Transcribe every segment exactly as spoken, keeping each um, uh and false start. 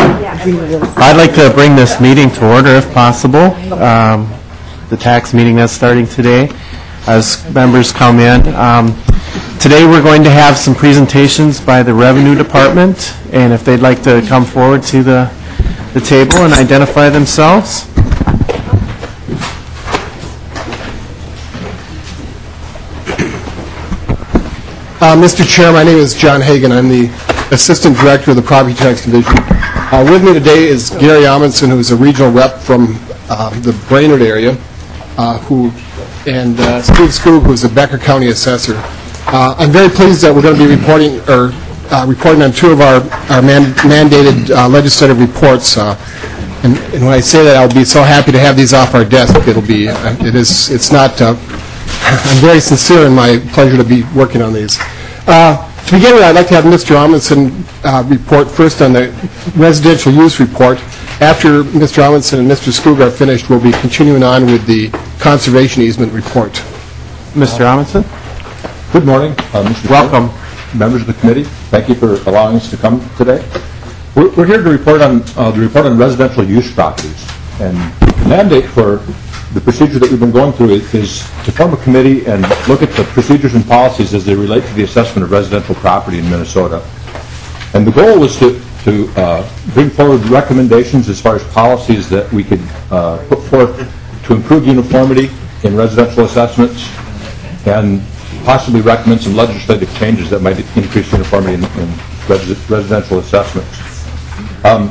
I'd like to bring this meeting to order if possible. Um, the tax meeting that's starting today as members come in. Um, today we're going to have some presentations by the Revenue Department, and if they'd like to come forward to the, the table and identify themselves. Uh, Mister Chair, my name is John Hagan. I'm the Assistant Director of the Property Tax Division. Uh, with me today is Gary Amundsen, who is a regional rep from uh, the Brainerd area, uh, who, and uh, Steve Skoog, who is a Becker County Assessor. Uh, I'm very pleased that we're going to be reporting or uh, reporting on two of our, our man, mandated uh, legislative reports. Uh, and, and when I say that, I'll be so happy to have these off our desk. It'll be, uh, it is, it's not. Uh, I'm very sincere in my pleasure to be working on these. Uh, to begin with, I'd like to have Mister Amundsen uh, report first on the residential use report. After Mister Amundsen and Mister Skoog are finished, we'll be continuing on with the conservation easement report. Mister Amundsen? Good morning, uh, Mister Welcome. Chairman, members of the committee. Thank you for allowing us to come today. We're, we're here to report on uh, the report on residential use properties. And the mandate for the procedure that we've been going through is, is to form a committee and look at the procedures and policies as they relate to the assessment of residential property in Minnesota. And the goal was to, to uh, bring forward recommendations as far as policies that we could uh, put forth to improve uniformity in residential assessments and possibly recommend some legislative changes that might increase uniformity in, in resi residential assessments. Um,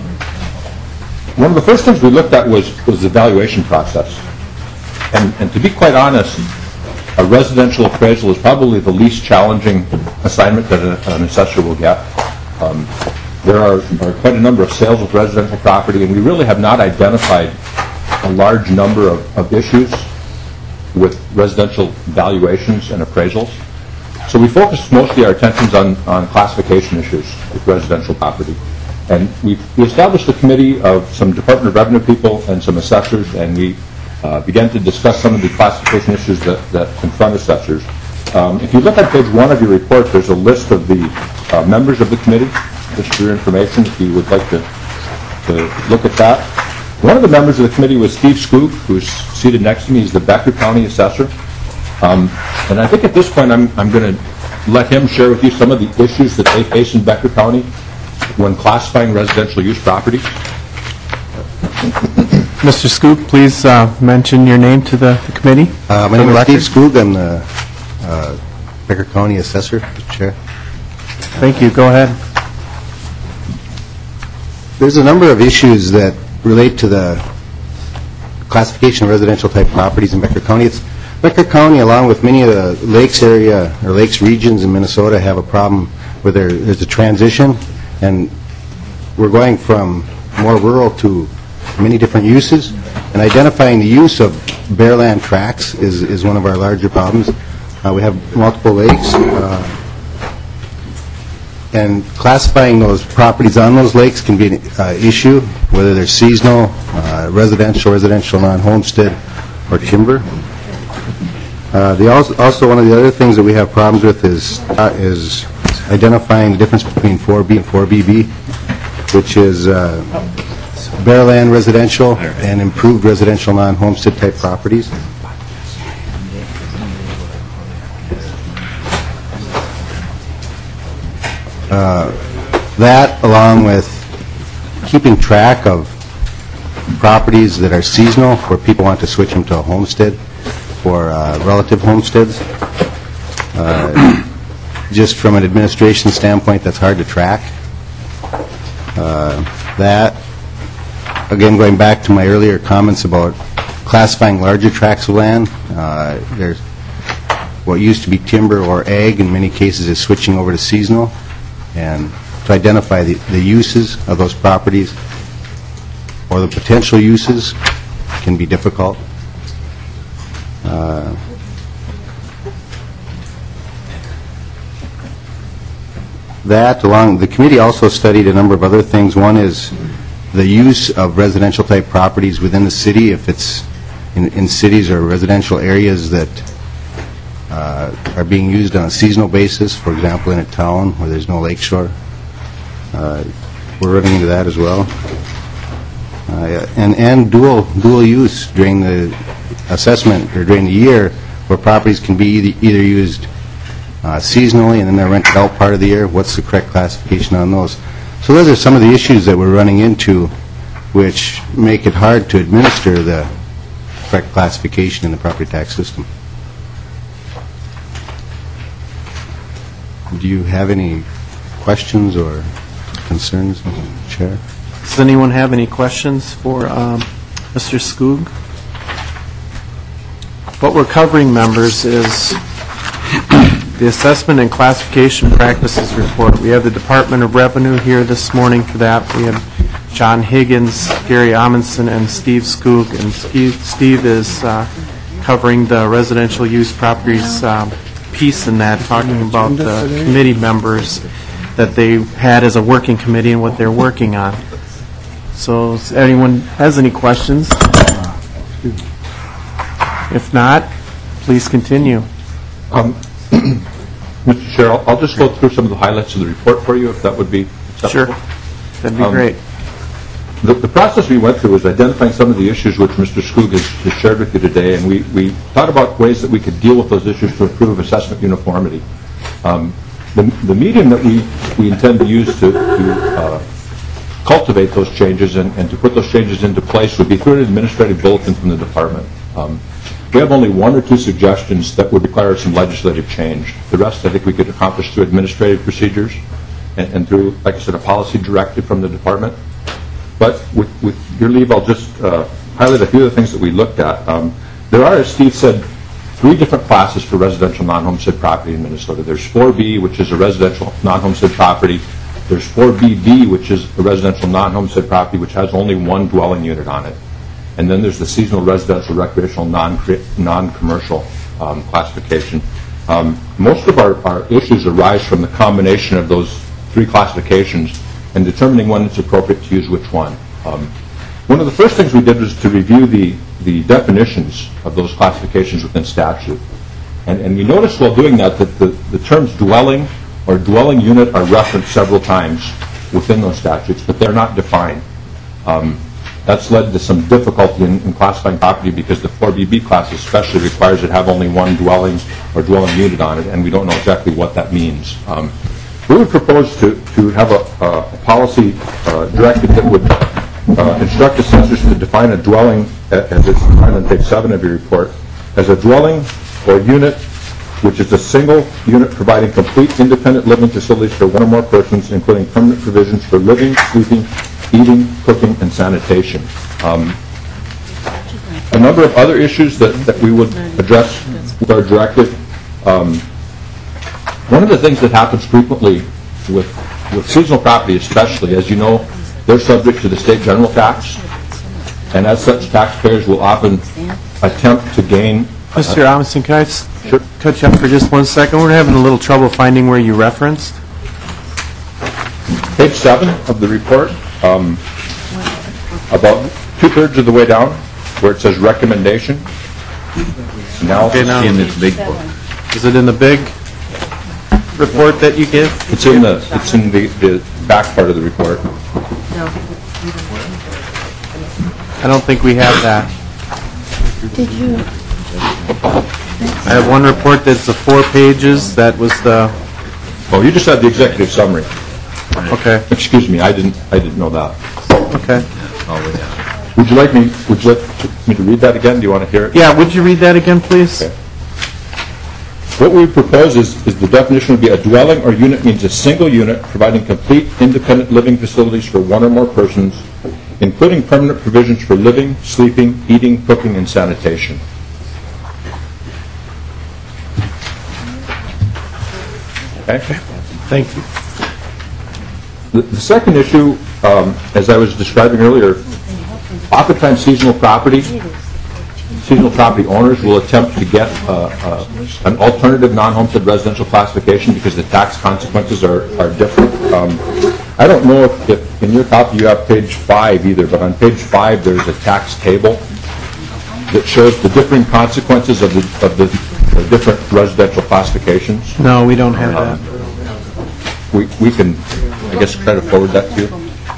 one of the first things we looked at was, was the valuation process. And, and to be quite honest, a residential appraisal is probably the least challenging assignment that a, an assessor will get. Um, there are, are quite a number of sales of residential property, and we really have not identified a large number of, of issues with residential valuations and appraisals. So we focused mostly our attentions on, on classification issues with residential property. And we established a committee of some Department of Revenue people and some assessors, and we Uh, began to discuss some of the classification issues that, that confront assessors. Um, if you look at page one of your report, there's a list of the uh, members of the committee, just for your information, if you would like to, to look at that. One of the members of the committee was Steve Skoog, who's seated next to me. He's the Becker County Assessor. Um, and I think at this point I'm, I'm going to let him share with you some of the issues that they face in Becker County when classifying residential use property. Mister Skoog, please uh, mention your name to the, the committee. Uh, my name is Steve Skoog. I'm the uh, Becker County Assessor, Mister Chair. Thank you. Go ahead. There's a number of issues that relate to the classification of residential type properties in Becker County. It's Becker County, along with many of the lakes area or lakes regions in Minnesota, have a problem where there, there's a transition, and we're going from more rural to many different uses, and identifying the use of bare land tracts is, is one of our larger problems. Uh, we have multiple lakes, uh, and classifying those properties on those lakes can be an uh, issue, whether they're seasonal, uh, residential, residential non-homestead, or timber. Uh, the also, also one of the other things that we have problems with is, uh, is identifying the difference between four B and four B B, which is uh, bare land residential and improved residential non-homestead type properties. Uh, that, along with keeping track of properties that are seasonal, where people want to switch them to a homestead for uh, relative homesteads. Uh, just from an administration standpoint, that's hard to track. Uh, that Again, going back to my earlier comments about classifying larger tracts of land, uh, there's what used to be timber or ag in many cases is switching over to seasonal, and to identify the, the uses of those properties or the potential uses can be difficult. Uh, that, along, the committee also studied a number of other things. One is the use of residential type properties within the city, if it's in, in cities or residential areas that uh, are being used on a seasonal basis, for example in a town where there's no lakeshore. Uh, we're running into that as well. Uh, And, and dual, dual use during the assessment, or during the year, where properties can be either either used uh, seasonally and then they're rented out part of the year. What's the correct classification on those? So those are some of the issues that we're running into, which make it hard to administer the correct classification in the property tax system. Do you have any questions or concerns, Mister Chair? Does anyone have any questions for um, Mister Skoog? What we're covering, members, is the Assessment and Classification Practices Report. We have the Department of Revenue here this morning for that. We have John Higgins, Gary Amundson, and Steve Skoog. And Steve, Steve is uh, covering the residential use properties um, piece in that, talking about the committee members that they had as a working committee and what they're working on. So if anyone has any questions? If not, please continue. Um, Mister Chair, I'll I'll just go through some of the highlights of the report for you, if that would be acceptable. Sure. That'd be Um, great. The, the process we went through was identifying some of the issues which Mister Skoog has, has shared with you today, and we, we thought about ways that we could deal with those issues to improve assessment uniformity. Um, the, the medium that we, we intend to use to, to uh, cultivate those changes and, and to put those changes into place would be through an administrative bulletin from the department. Um, we have only one or two suggestions that would require some legislative change. The rest I think we could accomplish through administrative procedures and, and through, like I said, a policy directive from the department. But with, with your leave, I'll just uh, highlight a few of the things that we looked at. Um, there are, as Steve said, three different classes for residential non-homestead property in Minnesota. There's four B, which is a residential non-homestead property. There's four B B, which is a residential non-homestead property, which has only one dwelling unit on it. And then there's the seasonal residential recreational non- non-commercial um, classification. Um, most of our, our issues arise from the combination of those three classifications and determining when it's appropriate to use which one. Um, one of the first things we did was to review the, the definitions of those classifications within statute. And, and we noticed while doing that that the, the terms dwelling or dwelling unit are referenced several times within those statutes, but they're not defined. Um, that's led to some difficulty in, in classifying property because the four B B class especially requires it have only one dwelling or dwelling unit on it, and we don't know exactly what that means. Um, we would propose to, to have a, a, a policy uh, directive that would uh, instruct assessors to define a dwelling, as it's defined on page seven of your report, as a dwelling or unit which is a single unit providing complete independent living facilities for one or more persons, including permanent provisions for living, sleeping, eating, cooking, and sanitation. Um, a number of other issues that, that we would address with our directive. Um, one of the things that happens frequently with, with seasonal property especially, as you know, they're subject to the state general tax, and as such, taxpayers will often attempt to gain... Mister Uh, Amundson, can I s- Sure. cut you up for just one second? We're having a little trouble finding where you referenced. Page seven of the report, um, about two-thirds of the way down, where it says recommendation. Now, Okay, now- in this big book. Is it in the big report that you give? It's in the, it's in the, the back part of the report. I don't think we have that. Did you? I have one report that's the four pages. That was the, Oh, you just had the executive summary. okay, Excuse me, I didn't, I didn't know that. okay. Would you like me, would you like me to read that again? Do you want to hear it? Yeah, would you read that again, please? Okay. What we propose is, is the definition would be a dwelling or unit means a single unit providing complete independent living facilities for one or more persons, including permanent provisions for living, sleeping, eating, cooking, and sanitation. Okay? Thank you. The, the second issue, um, as I was describing earlier, oftentimes seasonal property, seasonal property owners will attempt to get uh, uh, an alternative non-homestead residential classification because the tax consequences are, are different. Um, I don't know if, if in your copy you have page five either, but on page five there's a tax table that shows the differing consequences of the, of the, the different residential classifications. No, we don't have that. We, we can, I guess, try to forward that to you.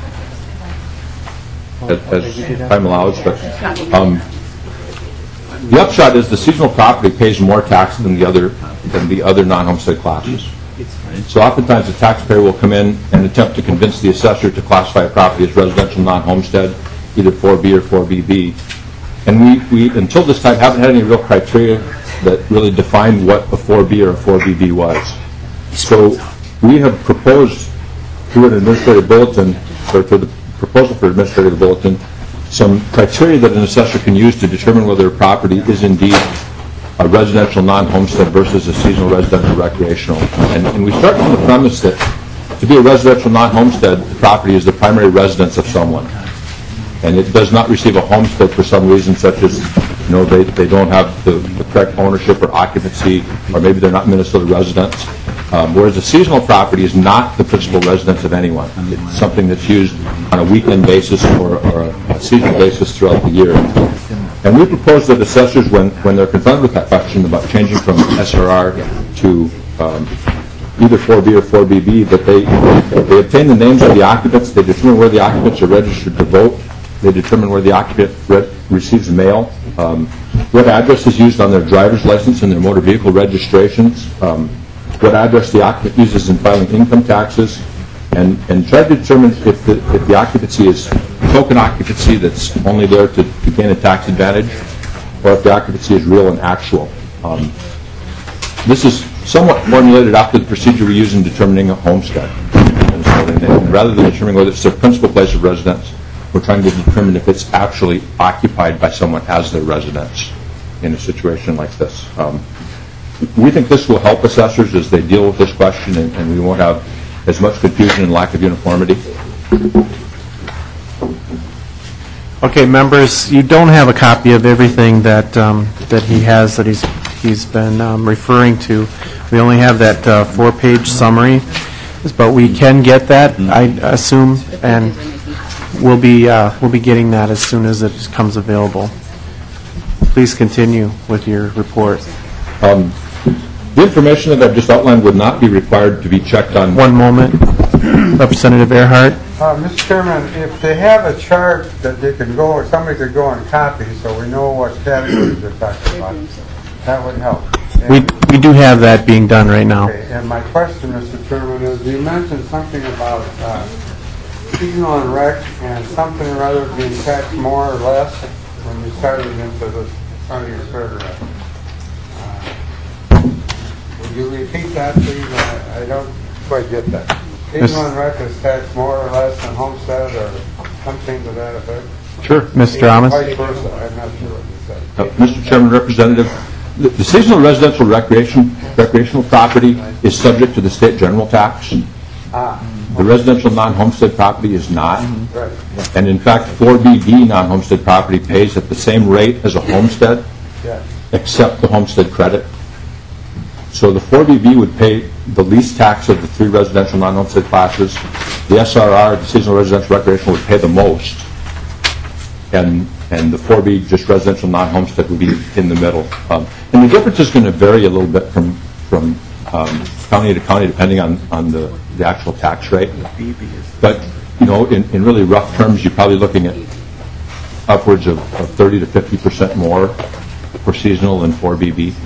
as, as time allows, but um, the upshot is the seasonal property pays more tax than the other than the other non-homestead classes. So oftentimes the taxpayer will come in and attempt to convince the assessor to classify a property as residential non-homestead, either four B or four B B. And we, we, until this time, haven't had any real criteria that really defined what a four B or a four B B was. So we have proposed through an administrative bulletin, or through the proposal for administrative bulletin, some criteria that an assessor can use to determine whether a property is indeed a residential non-homestead versus a seasonal residential recreational. And, and we start from the premise that to be a residential non-homestead, the property is the primary residence of someone. And it does not receive a homestead for some reason, such as, you know, they, they don't have the, the correct ownership or occupancy, or maybe they're not Minnesota residents. Um, whereas a seasonal property is not the principal residence of anyone. It's something that's used on a weekend basis or, or a, a seasonal basis throughout the year. And we propose that assessors, when, when they're confronted with that question about changing from S R R to um, either four B or four B B, that they, they obtain the names of the occupants, they determine where the occupants are registered to vote, they determine where the occupant re receives mail, um, what address is used on their driver's license and their motor vehicle registrations, um, what address the occupant uses in filing income taxes, and, and try to determine if the, if the occupancy is token occupancy that's only there to, to gain a tax advantage, or if the occupancy is real and actual. Um, this is somewhat formulated after the procedure we use in determining a homestead. And so, and, and rather than determining whether it's their principal place of residence, we're trying to determine if it's actually occupied by someone as their residence in a situation like this. Um, we think this will help assessors as they deal with this question, and, and we won't have as much confusion and lack of uniformity. Okay, members, you don't have a copy of everything that um, that he has that he's he's been um, referring to. We only have that uh, four-page summary, but we can get that, I assume, and we'll be uh, we'll be getting that as soon as it comes available. Please continue with your report. Um, the information that I've just outlined would not be required to be checked on. One moment, Representative Earhart. Uh, Mister Chairman, if they have a chart that they can go, or somebody could go and copy, so we know what categories they're talking about, that would help. And, We we do have that being done right now. okay, and my question, Mister Chairman, is you mentioned something about uh, seasonal and rec and something or other being taxed more or less when you started into the county of Surrey. Uh, would you repeat that, please? I, I don't quite get that. Seasonal and rec is taxed more or less than homestead or something to that effect? Sure. Mister Amos? Vice versa, I'm not sure what you said. Uh, Mister Chairman, Representative, the, the seasonal residential recreation recreational property is subject to the state general tax. Ah, The residential non-homestead property is not. right. And in fact, four B B non-homestead property pays at the same rate as a homestead, Yes. except the homestead credit. So the four B B would pay the least tax of the three residential non-homestead classes. The S R R, the seasonal residential recreational, would pay the most. And and the four B, just residential non-homestead, would be in the middle. Um, and the difference is going to vary a little bit from from um, county to county, depending on, on the, the actual tax rate. But, you know, in, in really rough terms, you're probably looking at upwards of, of thirty to fifty percent more for seasonal than four B B.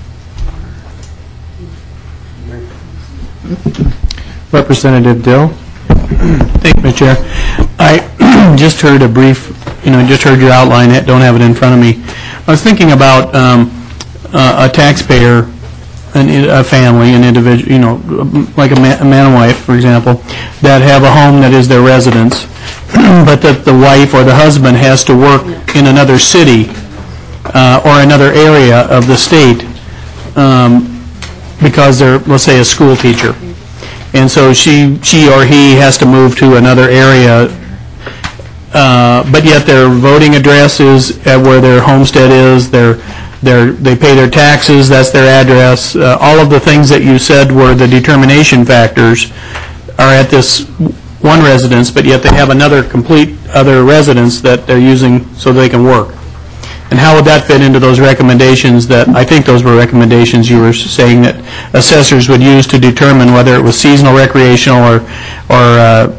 Representative Dill. Thank you, Mister Chair. I just heard a brief, you know, just heard your outline, it, don't have it in front of me. I was thinking about um, uh, a taxpayer, an, a family, an individual, you know, like a man, a man and wife, for example, that have a home that is their residence, but that the wife or the husband has to work in another city uh, or another area of the state um, because they're, let's say, a school teacher. And so she, she or he has to move to another area, uh, but yet their voting address is at where their homestead is, their, their, they pay their taxes, that's their address. Uh, all of the things that you said were the determination factors are at this one residence, but yet they have another complete other residence that they're using so they can work. And how would that fit into those recommendations that, I think those were recommendations you were saying that assessors would use to determine whether it was seasonal, recreational, or, or uh,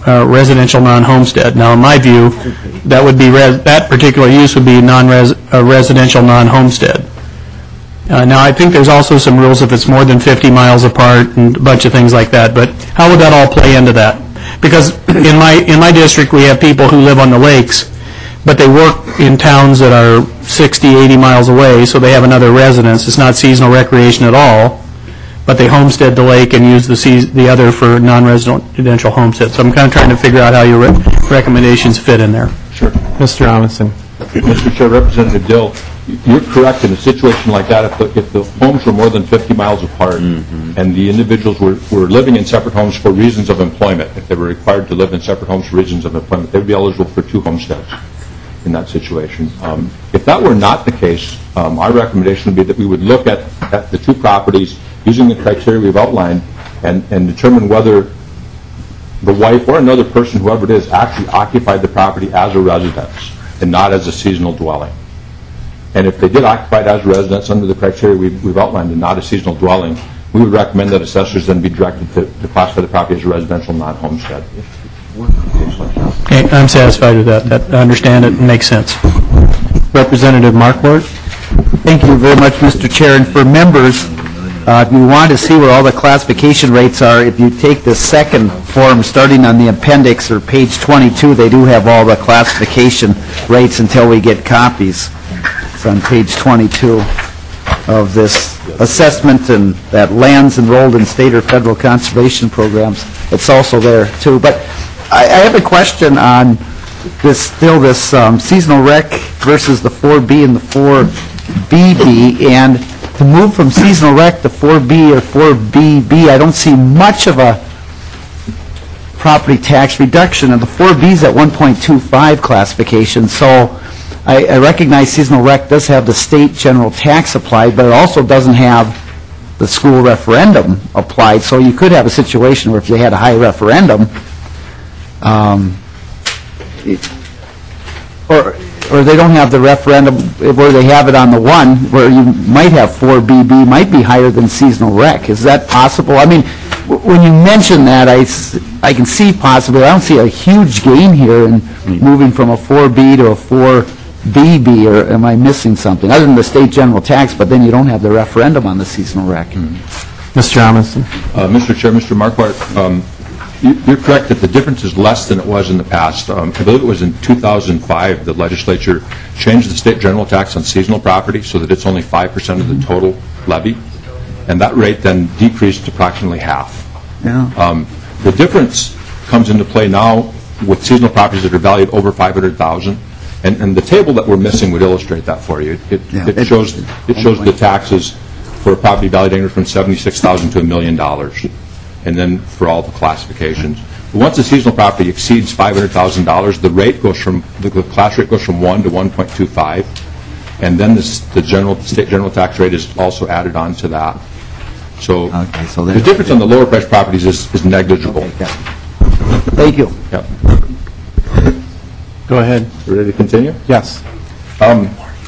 uh, residential non-homestead. Now, in my view, that would be, res- that particular use would be non-res, uh, residential non-homestead. Uh, Now, I think there's also some rules if it's more than fifty miles apart and a bunch of things like that, but how would that all play into that? Because in my, in my district, we have people who live on the lakes, but they work in towns that are sixty, eighty miles away, so they have another residence. It's not seasonal recreation at all, but they homestead the lake and use the seas- the other for non-residential homestead. So I'm kind of trying to figure out how your re- recommendations fit in there. Sure. Mister Amundson. Mister Chair, Representative Dill, you're correct. In a situation like that, if the, if the homes were more than fifty miles apart and the individuals were, were living in separate homes for reasons of employment, if they were required to live in separate homes for reasons of employment, they would be eligible for two homesteads in that situation. Um, if that were not the case, um, our recommendation would be that we would look at, at the two properties using the criteria we've outlined and, and determine whether the wife or another person, whoever it is, actually occupied the property as a residence and not as a seasonal dwelling. And if they did occupy it as a residence under the criteria we've, we've outlined and not a seasonal dwelling, we would recommend that assessors then be directed to, to classify the property as a residential non-homestead. Okay, I'm satisfied with that. That, I understand it and makes sense. Representative Markwart. Thank you very much, Mister Chair. And for members, uh, if you want to see where all the classification rates are, if you take the second form, starting on the appendix or page twenty-two, they do have all the classification rates until we get copies. It's on page twenty-two of this assessment, and that lands enrolled in state or federal conservation programs. It's also there, too. But I, I have a question on this, still this um, seasonal rec versus the four B and the four B B, and to move from seasonal rec to four B or four B B, I don't see much of a property tax reduction, and the four B is at one point two five classification, so I, I recognize seasonal rec does have the state general tax applied, but it also doesn't have the school referendum applied, so you could have a situation where if you had a high referendum, um, it- or or they don't have the referendum, where they have it on the one, where you might have four B B, might be higher than seasonal rec. Is that possible? I mean, w- when you mention that, I, s- I can see possibly, I don't see a huge gain here in moving from a four B to a four B B, or am I missing something? Other than the state general tax, but then you don't have the referendum on the seasonal rec. Mister Amundson. Uh, Mister Chair, Mister Marquardt, um, you- you're correct that the difference is less than it was in the past. Um, I believe it was in two thousand five, the legislature changed the state general tax on seasonal property so that it's only five percent of the total levy, and that rate then decreased to approximately half. Yeah. Um, The difference comes into play now with seasonal properties that are valued over five hundred thousand dollars, and, and the table that we're missing would illustrate that for you. It, Yeah. it shows it shows the taxes for a property valued anywhere from seventy-six thousand dollars to a million dollars, and then for all the classifications. But once a seasonal property exceeds five hundred thousand dollars, the rate goes from the, the class rate goes from one to one point two five, and then this, the general state general tax rate is also added on to that. So, Okay, so the there's- difference on the lower price properties is, is negligible. Yeah. Thank you. Yep. Go ahead. Ready to continue? Yes. Um,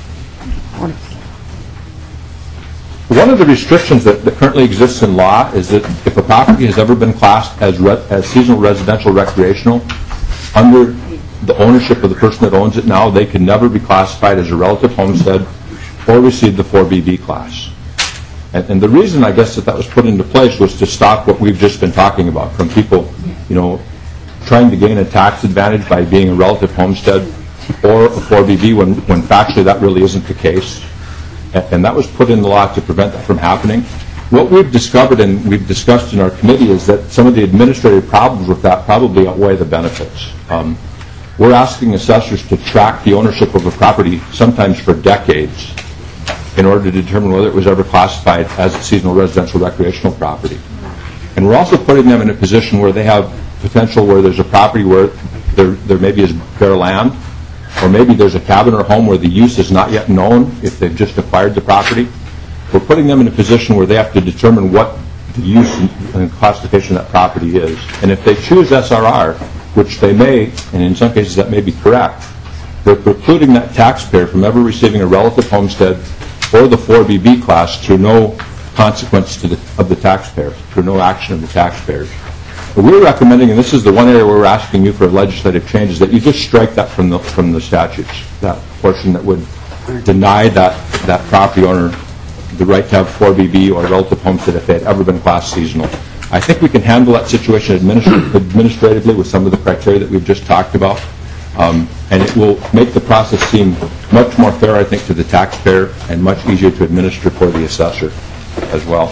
One of the restrictions that, that currently exists in law is that if a property has ever been classed as, re, as seasonal residential recreational, under the ownership of the person that owns it now, they can never be classified as a relative homestead or receive the four B B class. And, and the reason, I guess, that that was put into place was to stop what we've just been talking about, from people, you know, trying to gain a tax advantage by being a relative homestead or a four B B when, when factually that really isn't the case. And, and that was put in the law to prevent that from happening. What we've discovered and we've discussed in our committee is that some of the administrative problems with that probably outweigh the benefits. Um, we're asking assessors to track the ownership of a property sometimes for decades in order to determine whether it was ever classified as a seasonal residential recreational property. And we're also putting them in a position where they have potential where there's a property where there, there maybe is bare land, or maybe there's a cabin or home where the use is not yet known if they've just acquired the property. We're putting them in a position where they have to determine what the use and classification of that property is. And if they choose S R R, which they may, and in some cases that may be correct, they're precluding that taxpayer from ever receiving a relative homestead or the four B B class through no consequence to the, of the taxpayer, through no action of the taxpayers. we're recommending, and this is the one area where we're asking you for legislative changes, that you just strike that from the from the statutes, that portion that would deny that that property owner the right to have four B B or relative homestead if they had ever been classed seasonal. I think we can handle that situation administ- administratively with some of the criteria that we've just talked about, um, and it will make the process seem much more fair, I think, to the taxpayer and much easier to administer for the assessor as well.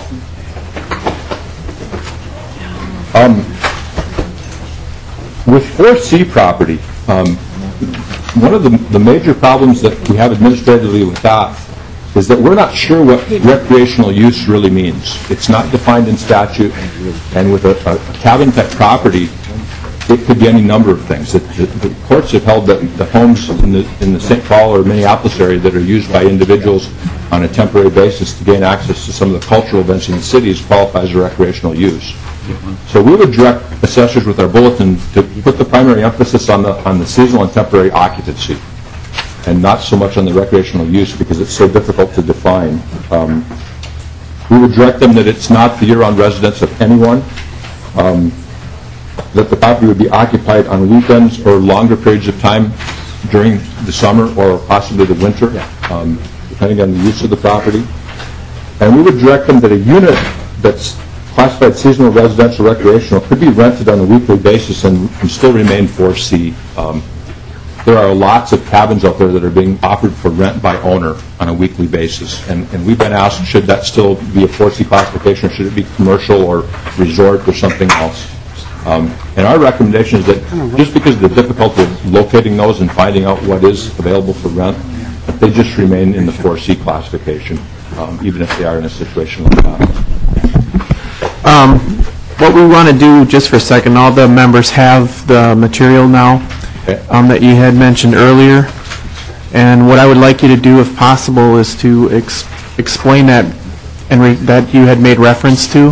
Um, with four C property, um, one of the, the major problems that we have administratively with that is that we're not sure what recreational use really means. It's not defined in statute, and with a, a cabin-type property, it could be any number of things. The, the, the courts have held that the homes in the, in the Saint Paul or Minneapolis area that are used by individuals on a temporary basis to gain access to some of the cultural events in the cities qualifies as recreational use. So we would direct assessors with our bulletin to put the primary emphasis on the on the seasonal and temporary occupancy, and not so much on the recreational use because it's so difficult to define. Um, we would direct them that it's not the year-round residence of anyone, um, that the property would be occupied on weekends or longer periods of time during the summer or possibly the winter, um, depending on the use of the property. And we would direct them that a unit that's classified seasonal, residential, recreational could be rented on a weekly basis and, and still remain four C. Um, There are lots of cabins out there that are being offered for rent by owner on a weekly basis, and, and we've been asked, should that still be a four C classification, or should it be commercial or resort or something else? Um, and our recommendation is that just because of the difficulty of locating those and finding out what is available for rent, that they just remain in the four C classification, um, even if they are in a situation like that. Um, what we want to do, just for a second, all the members have the material now um, that you had mentioned earlier, and what I would like you to do, if possible, is to ex explain that and re that you had made reference to.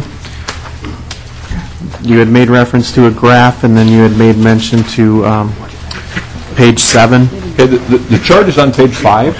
You had made reference to a graph, and then you had made mention to um, page seven. Okay, the, the, the chart is on page five.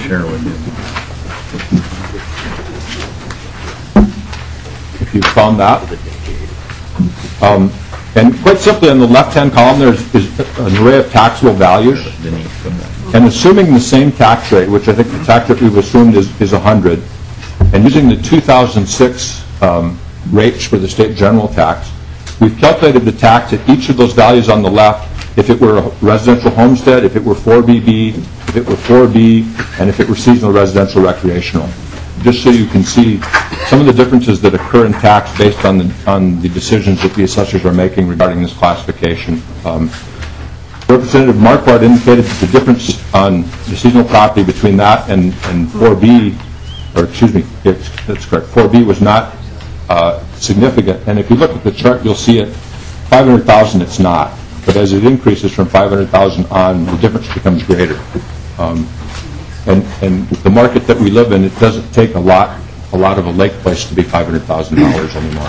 If you found that. Um, and quite simply, on the left-hand column, there is an array of taxable values. And assuming the same tax rate, which I think the tax rate we've assumed is, is one hundred, and using the two thousand six um, rates for the state general tax, we've calculated the tax at each of those values on the left if it were a residential homestead, if it were four B B, if it were four B, and if it were seasonal, residential, recreational. Just so you can see some of the differences that occur in tax based on the, on the decisions that the assessors are making regarding this classification. Um, Representative Marquardt indicated that the difference on the seasonal property between that and, and four B, or excuse me, that's correct, four B was not uh, significant. And if you look at the chart, you'll see it, five hundred thousand it's not. But as it increases from five hundred thousand on, the difference becomes greater. Um, and, and the market that we live in, it doesn't take a lot, a lot of a lake place to be five hundred thousand dollars anymore.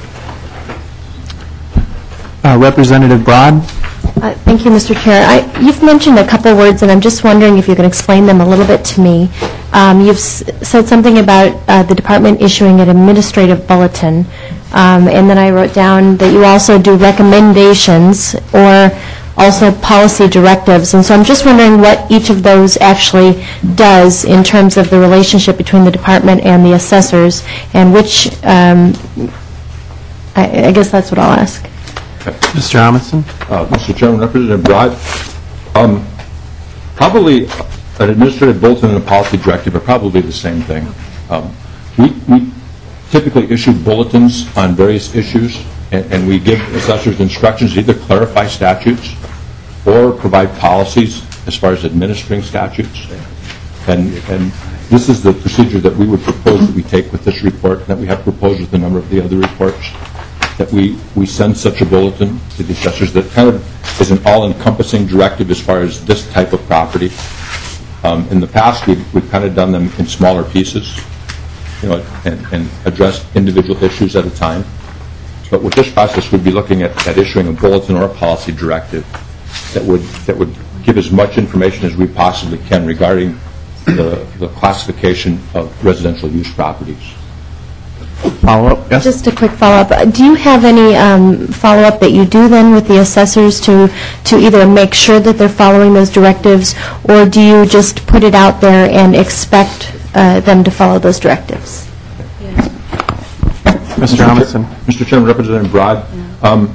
Uh, Representative Broad. Uh, Thank you, Mister Chair. I, you've mentioned a couple words, and I'm just wondering if you can explain them a little bit to me. Um, you've s said something about uh, the department issuing an administrative bulletin, um, and then I wrote down that you also do recommendations or also policy directives. And so I'm just wondering what each of those actually does in terms of the relationship between the department and the assessors, and which, um, I, I guess that's what I'll ask. Mister Amundson. Uh, Mister Chairman, Representative Broad, um, probably an administrative bulletin and a policy directive are probably the same thing. Um, we, we typically issue bulletins on various issues, and, and we give assessors instructions to either clarify statutes or provide policies as far as administering statutes. And, and this is the procedure that we would propose that we take with this report, that we have proposed with a number of the other reports, that we, we send such a bulletin to the assessors that kind of is an all-encompassing directive as far as this type of property. Um, in the past, we've, we've kind of done them in smaller pieces, you know, and, and addressed individual issues at a time. But with this process, we'd be looking at, at issuing a bulletin or a policy directive that would, that would give as much information as we possibly can regarding the, the classification of residential use properties. follow-up? Yes? Just a quick follow-up. Uh, Do you have any um, follow-up that you do then with the assessors to, to either make sure that they're following those directives, or do you just put it out there and expect uh, them to follow those directives? Mister Amundson? Mister Chairman, Representative Broad, um,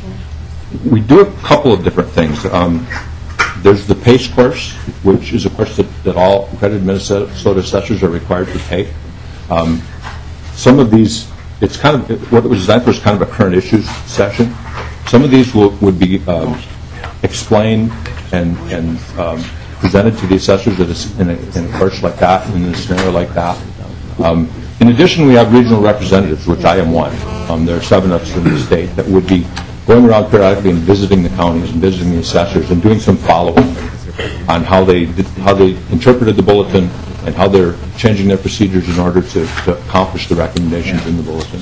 we do a couple of different things. Um, There's the PACE course, which is a course that, that all accredited Minnesota assessors are required to take. Um, some of these, it's kind of, what it was designed for is kind of a current issues session. Some of these will, would be um, explained and, and um, presented to the assessors that is in a, in a course like that, in a scenario like that. Um, in addition, we have regional representatives, which I am one. Um, there are seven of us in the state that would be going around periodically and visiting the counties and visiting the assessors and doing some follow-up on how they did, how they interpreted the bulletin and how they're changing their procedures in order to, to accomplish the recommendations in the bulletin.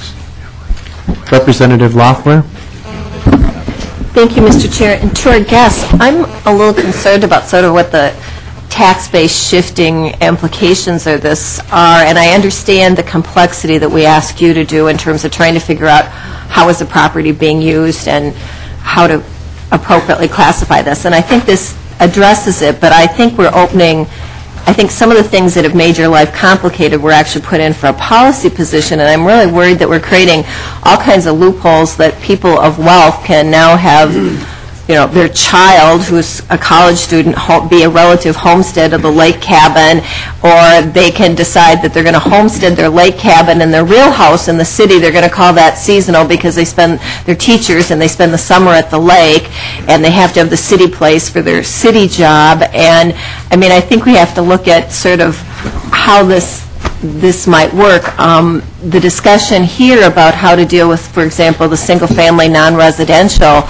Representative Loeffler? Thank you, Mister Chair. And to our guests, I'm a little concerned about sort of what the tax base shifting implications of this are, and I understand the complexity that we ask you to do in terms of trying to figure out how is the property being used and how to appropriately classify this. And I think this addresses it, but I think we're opening, I think some of the things that have made your life complicated were actually put in for a policy position, and I'm really worried that we're creating all kinds of loopholes that people of wealth can now have, you know, their child, who's a college student, ho- be a relative homestead of the lake cabin, or they can decide that they're going to homestead their lake cabin and their real house in the city. They're going to call that seasonal because they spend, they're teachers and they spend the summer at the lake, and they have to have the city place for their city job. And, I mean, I think we have to look at sort of how this this might work. Um, the discussion here about how to deal with, for example, the single-family non-residential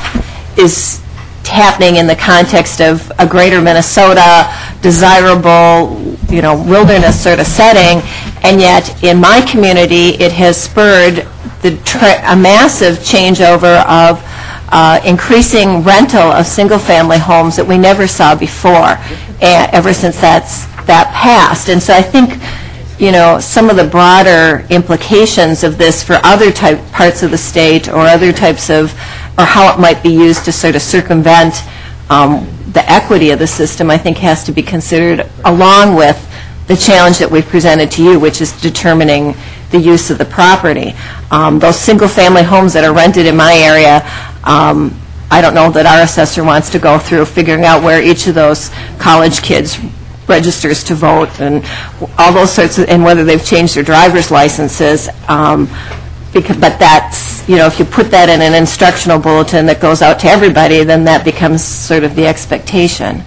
is happening in the context of a greater Minnesota, desirable, you know, wilderness sort of setting, and yet in my community it has spurred the tra- a massive changeover of uh, increasing rental of single-family homes that we never saw before, and ever since that's that passed. And so I think, you know, some of the broader implications of this for other type parts of the state or other types of, or how it might be used to sort of circumvent um, the equity of the system, I think has to be considered along with the challenge that we've presented to you, which is determining the use of the property. Um, those single-family homes that are rented in my area, um, I don't know that our assessor wants to go through figuring out where each of those college kids registers to vote and all those sorts of, and whether they've changed their driver's licenses. Um, because, but that's, you know, if you put that in an instructional bulletin that goes out to everybody, then that becomes sort of the expectation.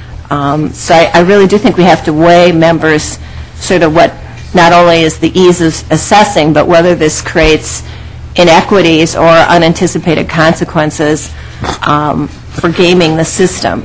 Um, so I, I really do think we have to weigh members sort of what not only is the ease of assessing, but whether this creates inequities or unanticipated consequences um, for gaming the system.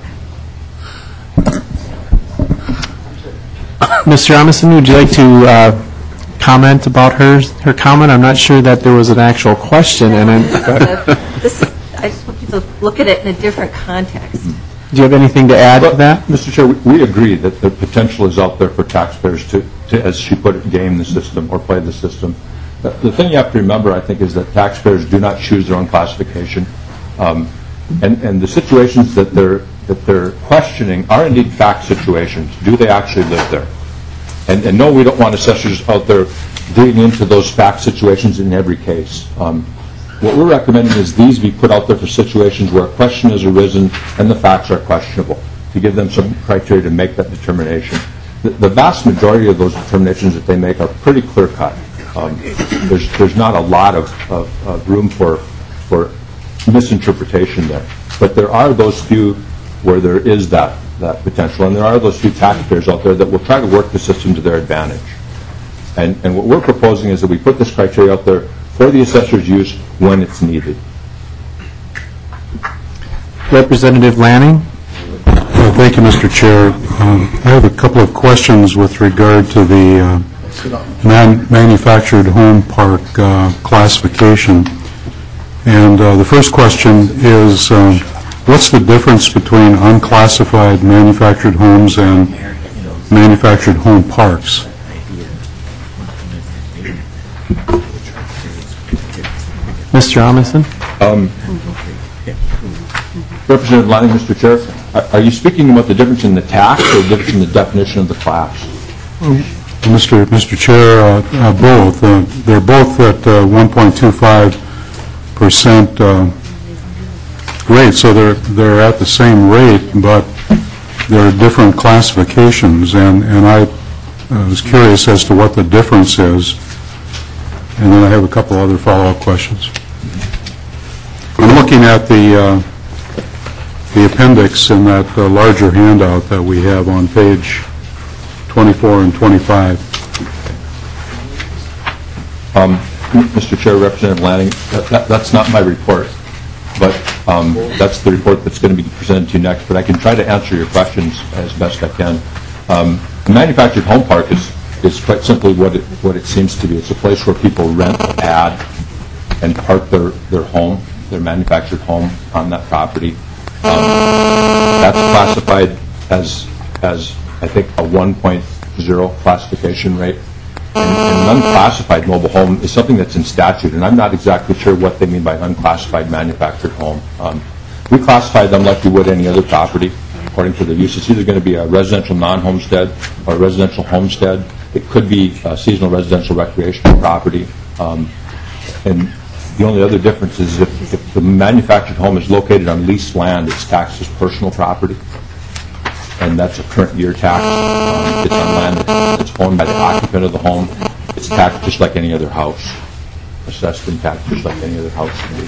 Mister Amundson, would you like to uh, comment about her her comment? I'm not sure that there was an actual question in it. This, I just want you to look at it in a different context. Do you have anything to add Well, to that? Mister Chair, we, we agree that the potential is out there for taxpayers to, to, as she put it, game the system or play the system. The, the thing you have to remember, I think, is that taxpayers do not choose their own classification. Um, and, and the situations that they're, that they're questioning are indeed fact situations. Do they actually live there? And, and no, we don't want assessors out there digging into those fact situations in every case. Um, what we're recommending is these be put out there for situations where a question has arisen and the facts are questionable, to give them some criteria to make that determination. The, the vast majority of those determinations that they make are pretty clear-cut. Um, there's, there's not a lot of, of, of room for, for misinterpretation there. But there are those few where there is that that potential, and there are those few taxpayers out there that will try to work the system to their advantage. And, and what we're proposing is that we put this criteria out there for the assessor's use when it's needed. Representative Lanning? Uh, Thank you, Mister Chair. Um, I have a couple of questions with regard to the uh, man- manufactured home park uh, classification. And uh, the first question is, um, what's the difference between unclassified manufactured homes and manufactured home parks? Mister Amundson? Representative Lanning, Mister Chair, are- are you speaking about the difference in the tax or the difference in the definition of the class? Mister Mister Chair, uh, uh, both. Uh, They're both at uh, one point two five percent uh, rate, so they're they're at the same rate, but there are different classifications, and and I uh, was curious as to what the difference is, and then I have a couple other follow-up questions. I'm looking at the uh, the appendix in that uh, larger handout that we have on page twenty-four and twenty-five. Um, Mister Chair, Representative Lanning, that- that- that's not my report, but um, that's the report that's going to be presented to you next, but I can try to answer your questions as best I can. Um, The manufactured home park is is quite simply what it what it seems to be. It's a place where people rent, add, and park their their home, their manufactured home on that property. Um, That's classified as, as I think, a one point oh classification rate. And and an unclassified mobile home is something that's in statute, and I'm not exactly sure what they mean by unclassified manufactured home. Um, We classify them like we would any other property, according to the use. It's either going to be a residential non-homestead or a residential homestead. It could be a seasonal residential recreational property. Um, And the only other difference is if, if the manufactured home is located on leased land, it's taxed as personal property, and that's a current year tax. Um, It's on land that's owned by the occupant of the home. It's taxed just like any other house, assessed and taxed just like any other house can be.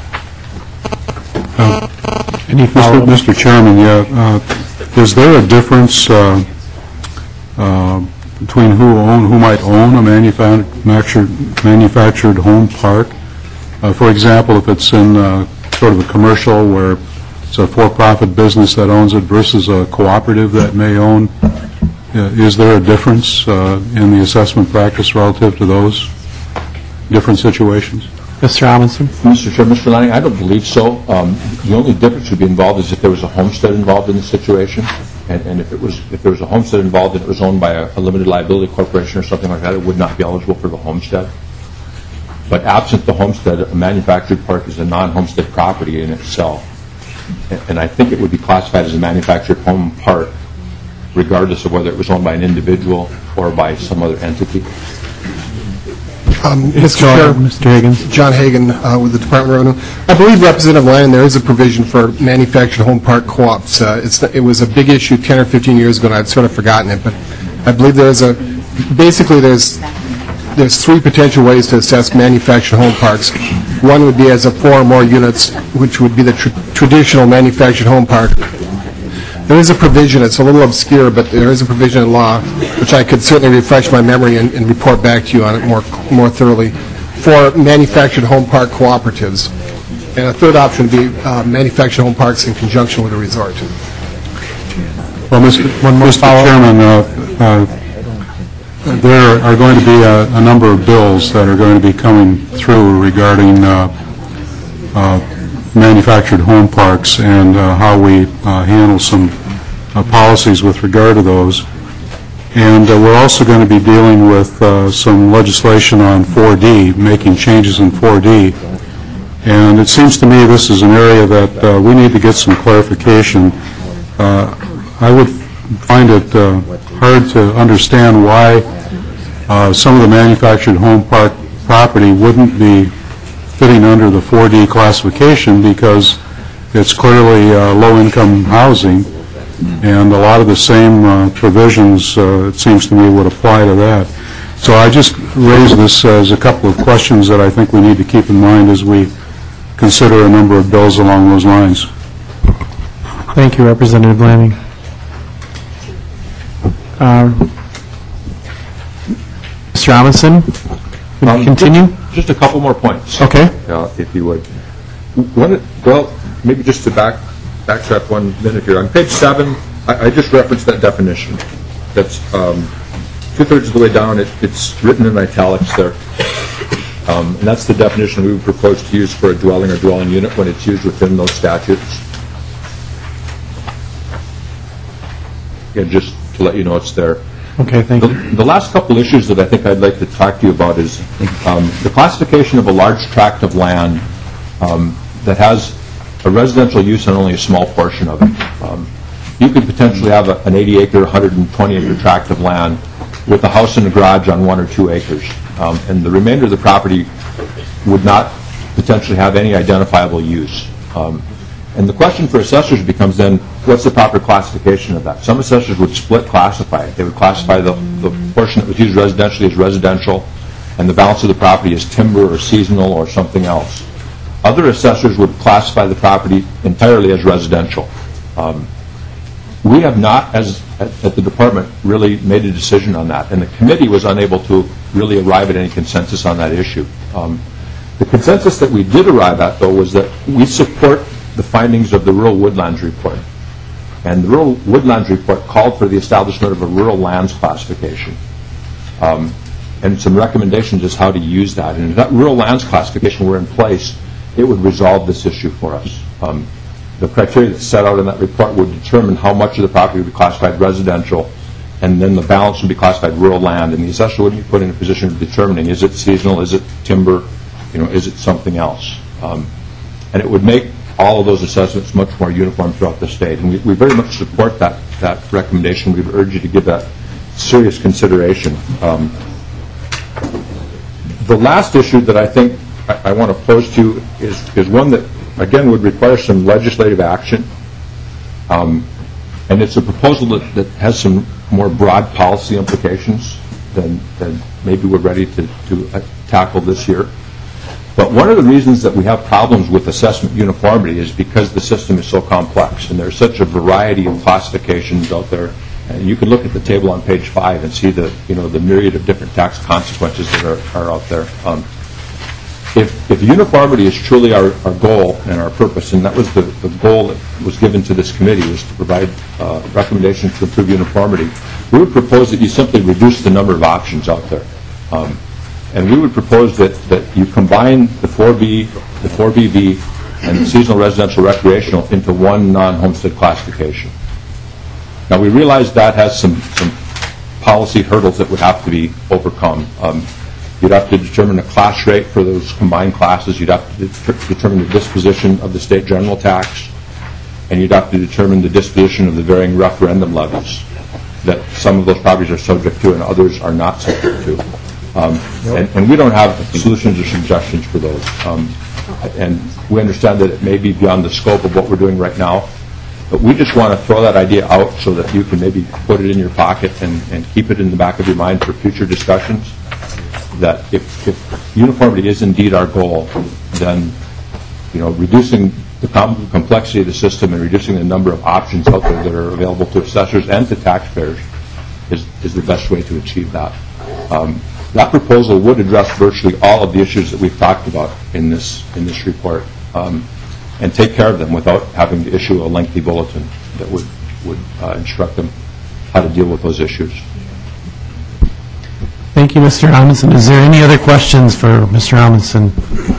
Any Mister Mister Chairman, yeah, uh, is there a difference uh, uh, between who own, who might own a manufactured, manufactured home park? Uh, For example, if it's in uh, sort of a commercial where it's a for-profit business that owns it versus a cooperative that may own, uh, is there a difference uh, in the assessment practice relative to those different situations? Mister Amundson? Mister Chair, Mister Lanning, I don't believe so. Um, The only difference would be involved is if there was a homestead involved in the situation, and and if it was, if there was a homestead involved and it was owned by a a limited liability corporation or something like that, it would not be eligible for the homestead. But absent the homestead, a manufactured park is a non-homestead property in itself. And- And I think it would be classified as a manufactured home park, regardless of whether it was owned by an individual or by some other entity. Um, Mister Chair, Mister Higgins? John Hagan uh, with the Department of Revenue. I believe, Representative Lanning, there is a provision for manufactured home park co-ops. Uh, it's, It was a big issue ten or fifteen years ago, and I'd sort of forgotten it, but I believe there is a, basically there's there's three potential ways to assess manufactured home parks. One would be as a four or more units, which would be the tr- traditional manufactured home park. There is a provision, it's a little obscure, but there is a provision in law, which I could certainly refresh my memory and, and report back to you on it more more thoroughly, for manufactured home park cooperatives. And a third option would be uh, manufactured home parks in conjunction with a resort. Well, Mister Mister Chairman, uh, uh, there are going to be a a number of bills that are going to be coming through regarding uh, uh, manufactured home parks and uh, how we uh, handle some uh, policies with regard to those. And uh, we're also going to be dealing with uh, some legislation on four D, making changes in four D. And it seems to me this is an area that uh, we need to get some clarification. Uh, I would find it uh, hard to understand why uh, some of the manufactured home park property wouldn't be fitting under the four D classification, because it's clearly uh, low-income housing, and a lot of the same uh, provisions, uh, it seems to me, would apply to that. So I just raise this as a couple of questions that I think we need to keep in mind as we consider a number of bills along those lines. Thank you, Representative Lanning. Uh, Mister Amundson, would Um, you continue? Just just a couple more points. Okay. uh, If you would. One, well, maybe just to back backtrack one minute here. On page seven, I I just referenced that definition. That's um, two-thirds of the way down. It- It's written in italics there. Um, And that's the definition we would propose to use for a dwelling or dwelling unit when it's used within those statutes. And just to let you know it's there. Okay, thank The you. the last couple issues that I think I'd like to talk to you about is um, the classification of a large tract of land um, that has a residential use on only a small portion of it. Um, You could potentially have a- an eighty acre, one hundred twenty acre tract of land with a house and a garage on one or two acres. Um, And the remainder of the property would not potentially have any identifiable use. Um, And the question for assessors becomes then, what's the proper classification of that? Some assessors would split classify it. They would classify the, the portion that was used residentially as residential, and the balance of the property as timber or seasonal or something else. Other assessors would classify the property entirely as residential. Um, we have not, as at, at the department, really made a decision on that, and the committee was unable to really arrive at any consensus on that issue. Um, the consensus that we did arrive at, though, was that we support the findings of the Rural Woodlands Report. And the Rural Woodlands Report called for the establishment of a rural lands classification. Um, and some recommendations as how to use that. And if that rural lands classification were in place, it would resolve this issue for us. Um, the criteria that's set out in that report would determine how much of the property would be classified residential, and then the balance would be classified rural land. And the assessor would be put in a position of determining, is it seasonal, is it timber, you know, is it something else? Um, and it would make all of those assessments much more uniform throughout the state. And we, we very much support that, that recommendation. We would urge you to give that serious consideration. Um, the last issue that I think I, I want to pose to you is, is one that, again, would require some legislative action. Um, and it's a proposal that, that has some more broad policy implications than, than maybe we're ready to, to uh, tackle this year. But one of the reasons that we have problems with assessment uniformity is because the system is so complex, and there's such a variety of classifications out there. And you can look at the table on page five and see the, you know, the myriad of different tax consequences that are, are out there. Um, if, if uniformity is truly our, our goal and our purpose, and that was the, the goal that was given to this committee, was to provide uh, recommendations to improve uniformity, we would propose that you simply reduce the number of options out there. Um, And we would propose that, that you combine the four B, the four B B, and the seasonal residential recreational into one non-homestead classification. Now, we realize that has some, some policy hurdles that would have to be overcome. Um, you'd have to determine a class rate for those combined classes. You'd have to det- determine the disposition of the state general tax, and you'd have to determine the disposition of the varying referendum levies that some of those properties are subject to and others are not subject to. Um, and, and we don't have solutions or suggestions for those. Um, and we understand that it may be beyond the scope of what we're doing right now, but we just want to throw that idea out so that you can maybe put it in your pocket and, and keep it in the back of your mind for future discussions, that if, if uniformity is indeed our goal, then, you know, reducing the com- complexity of the system and reducing the number of options out there that are available to assessors and to taxpayers is, is the best way to achieve that. Um, That proposal would address virtually all of the issues that we've talked about in this in this report, um, and take care of them without having to issue a lengthy bulletin that would would uh, instruct them how to deal with those issues. Thank you, Mister Amundson. Is there any other questions for Mister Amundson?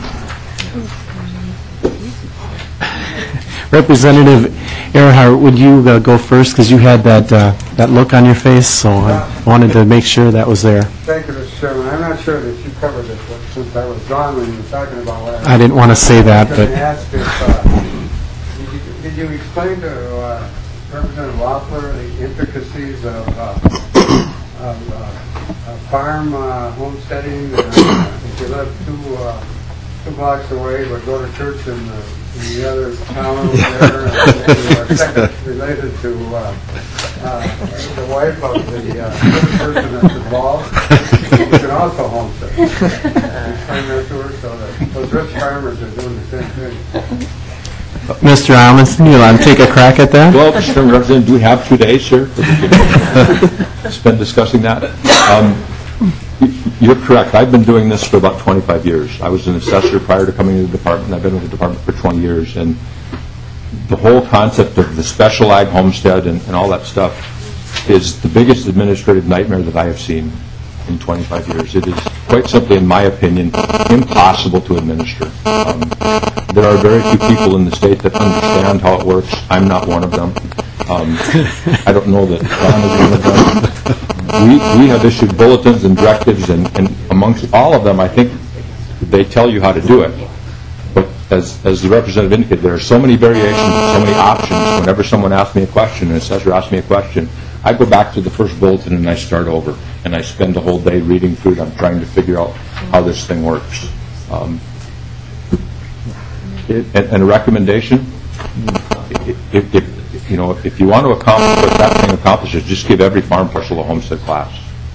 Representative Earhart, would you uh, go first, because you had that uh, that look on your face, so I wanted to make sure that was there. Thank you, Mister Chairman. I'm not sure that you covered it, but since I was gone when you were talking about last. I didn't want to say that, I was but going to ask if, uh, did you- did you explain to uh, Representative Loeffler the intricacies of uh, of, uh, of farm uh, homesteading? Uh, If you live two uh, two blocks away, but go to church in the in the other town over there, and you are second related to uh, uh, the wife of the uh, third person that's involved, you can also homestead. Explain that to her so that those rich farmers are doing the same thing. Mister Amundson, you want to take a crack at that? Well, Mister Chairman, Representative, do we have two days here that we can spend discussing that? Um, You're correct. I've been doing this for about twenty-five years. I was an assessor prior to coming to the department. I've been with the department for twenty years. And the whole concept of the special ag homestead and, and all that stuff is the biggest administrative nightmare that I have seen in twenty-five years. It is quite simply, in my opinion, impossible to administer. Um, there are very few people in the state that understand how it works. I'm not one of them. Um, I don't know that Ron is one of them. we, we have issued bulletins and directives, and, and amongst all of them, I think they tell you how to do it. But as, as the representative indicated, there are so many variations, so many options. Whenever someone asks me a question, and an assessor asks me a question, I go back to the first bulletin and I start over. And I spend the whole day reading through it. I'm trying to figure out how this thing works. Um, it, and, and a recommendation, if, if, you know, if you want to accomplish what that thing accomplishes, just give every farm parcel a homestead class.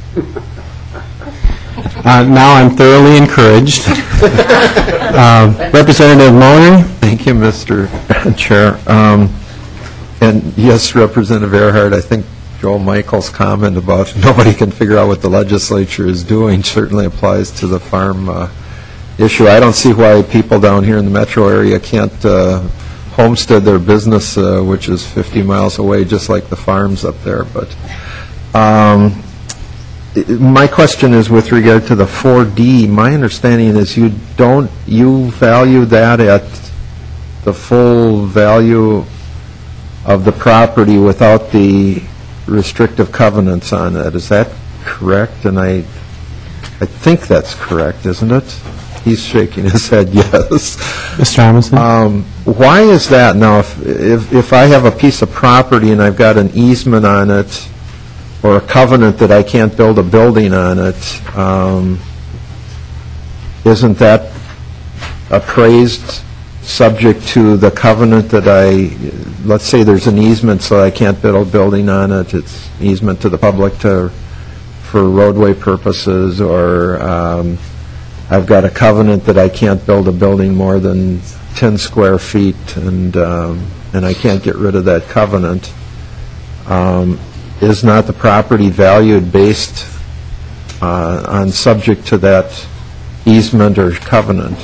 Uh, now I'm thoroughly encouraged. uh, Representative Mulry? Thank you, Mister Chair. Um, and yes, Representative Earhart, I think Joe Michael's comment about nobody can figure out what the legislature is doing certainly applies to the farm uh, issue. I don't see why people down here in the metro area can't uh, homestead their business, uh, which is fifty miles away, just like the farms up there. But um, my question is with regard to the four D. My understanding is you don't, you value that at the full value of the property without the restrictive covenants on it. Is that correct? And I, I think that's correct, isn't it? He's shaking his head yes. Mister Amundson? Um, why is that? Now, if, if, if I have a piece of property and I've got an easement on it or a covenant that I can't build a building on it, um, isn't that appraised subject to the covenant that I, let's say there's an easement so I can't build a building on it, it's easement to the public to, for roadway purposes, or um, I've got a covenant that I can't build a building more than ten square feet, and um, and I can't get rid of that covenant. Um, is not the property valued based uh, on subject to that easement or covenant?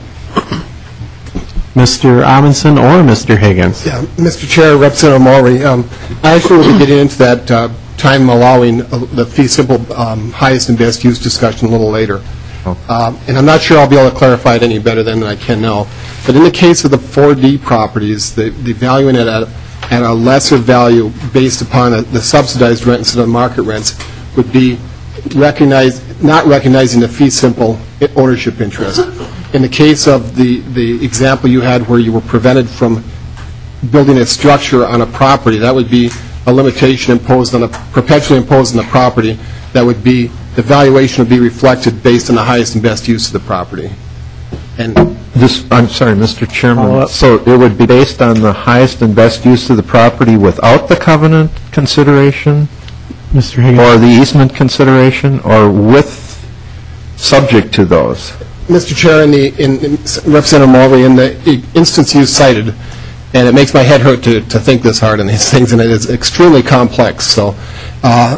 Mister Amundson or Mister Higgins? Yeah, Mister Chair, Representative Mulry, um, I actually will be getting into that uh, time allowing uh, the fee simple um, highest and best use discussion a little later. Oh. Um, and I'm not sure I'll be able to clarify it any better than I can now. But in the case of the four D properties, the, the valuing it at, at a lesser value based upon a, the subsidized rent instead of market rents would be recognized, not recognizing the fee simple ownership interest. In the case of the, the example you had where you were prevented from building a structure on a property, that would be a limitation imposed on a, perpetually imposed on the property. That would be, the valuation would be reflected based on the highest and best use of the property. And This, I'm sorry, Mister Chairman, so it would be based on the highest and best use of the property without the covenant consideration? Mister Higgins? Or the easement consideration, or with, subject to those? Mister Chair, in the, in, in Representative Mulry, in the instance you cited, and it makes my head hurt to, to think this hard on these things, and it is extremely complex. So, uh,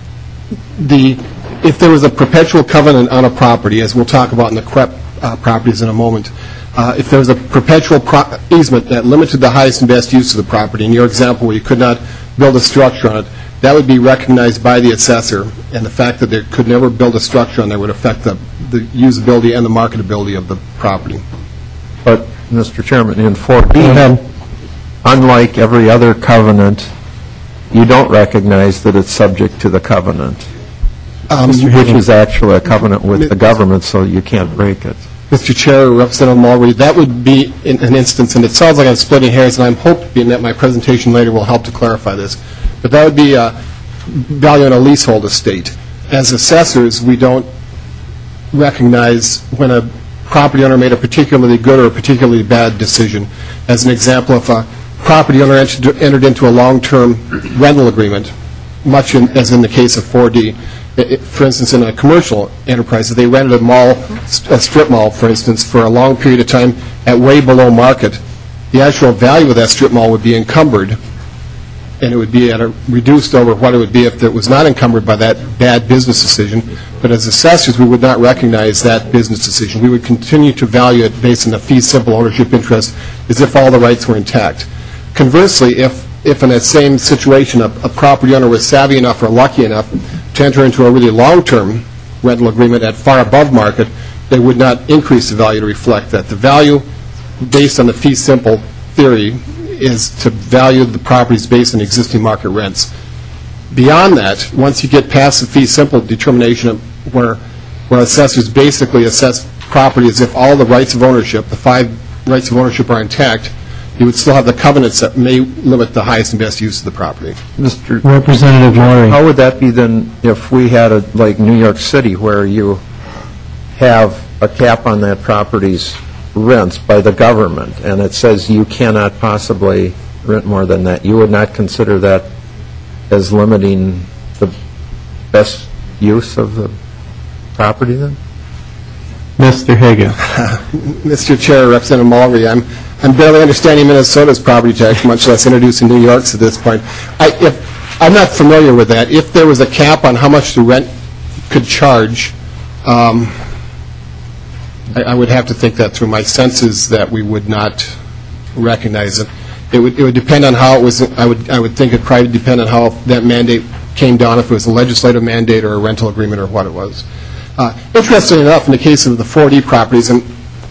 the if there was a perpetual covenant on a property, as we'll talk about in the C R E P uh, properties in a moment, uh, if there was a perpetual pro easement that limited the highest and best use of the property, in your example where you could not build a structure on it, that would be recognized by the assessor, and the fact that they could never build a structure on there would affect the, the usability and the marketability of the property. But, Mister Chairman, in four D, unlike every other covenant, you don't recognize that it's subject to the covenant, Um, which is actually a covenant with the government, so you can't break it. Mister Chair, Representative Mulry, that would be in an instance, and it sounds like I'm splitting hairs, and I'm hoping that my presentation later will help to clarify this, but that would be uh, value on a leasehold estate. As assessors, we don't recognize when a property owner made a particularly good or a particularly bad decision. As an example, if a property owner entered, entered into a long-term rental agreement, much in, as in the case of four D, it, for instance, in a commercial enterprise, if they rented a mall, a strip mall, for instance, for a long period of time at way below market, the actual value of that strip mall would be encumbered, and it would be at a reduced over what it would be if it was not encumbered by that bad business decision. But as assessors, we would not recognize that business decision. We would continue to value it based on the fee simple ownership interest as if all the rights were intact. Conversely, if, if in that same situation a, a property owner was savvy enough or lucky enough to enter into a really long-term rental agreement at far above market, they would not increase the value to reflect that. The value based on the fee simple theory is to value the properties based on existing market rents. beyond that, once you get past the fee simple determination of where, where assessors basically assess property as if all the rights of ownership, the five rights of ownership are intact, you would still have the covenants that may limit the highest and best use of the property. Mister Representative Laurie. How would that be then if we had a, like New York City, where you have a cap on that property's rents by the government, and it says you cannot possibly rent more than that? You would not consider that as limiting the best use of the property then? Mister Higgins. Mister Chair, Representative Mulvey, I'm I'm barely understanding Minnesota's property tax, much less introducing New York's at this point. I, if, I'm not familiar with that. If there was a cap on how much the rent could charge, um, I, I would have to think that through. My sense is that we would not recognize it. It would, it would depend on how it was. I would, I would think it probably depend on how that mandate came down, if it was a legislative mandate or a rental agreement or what it was. Uh, interestingly enough, in the case of the four D properties, and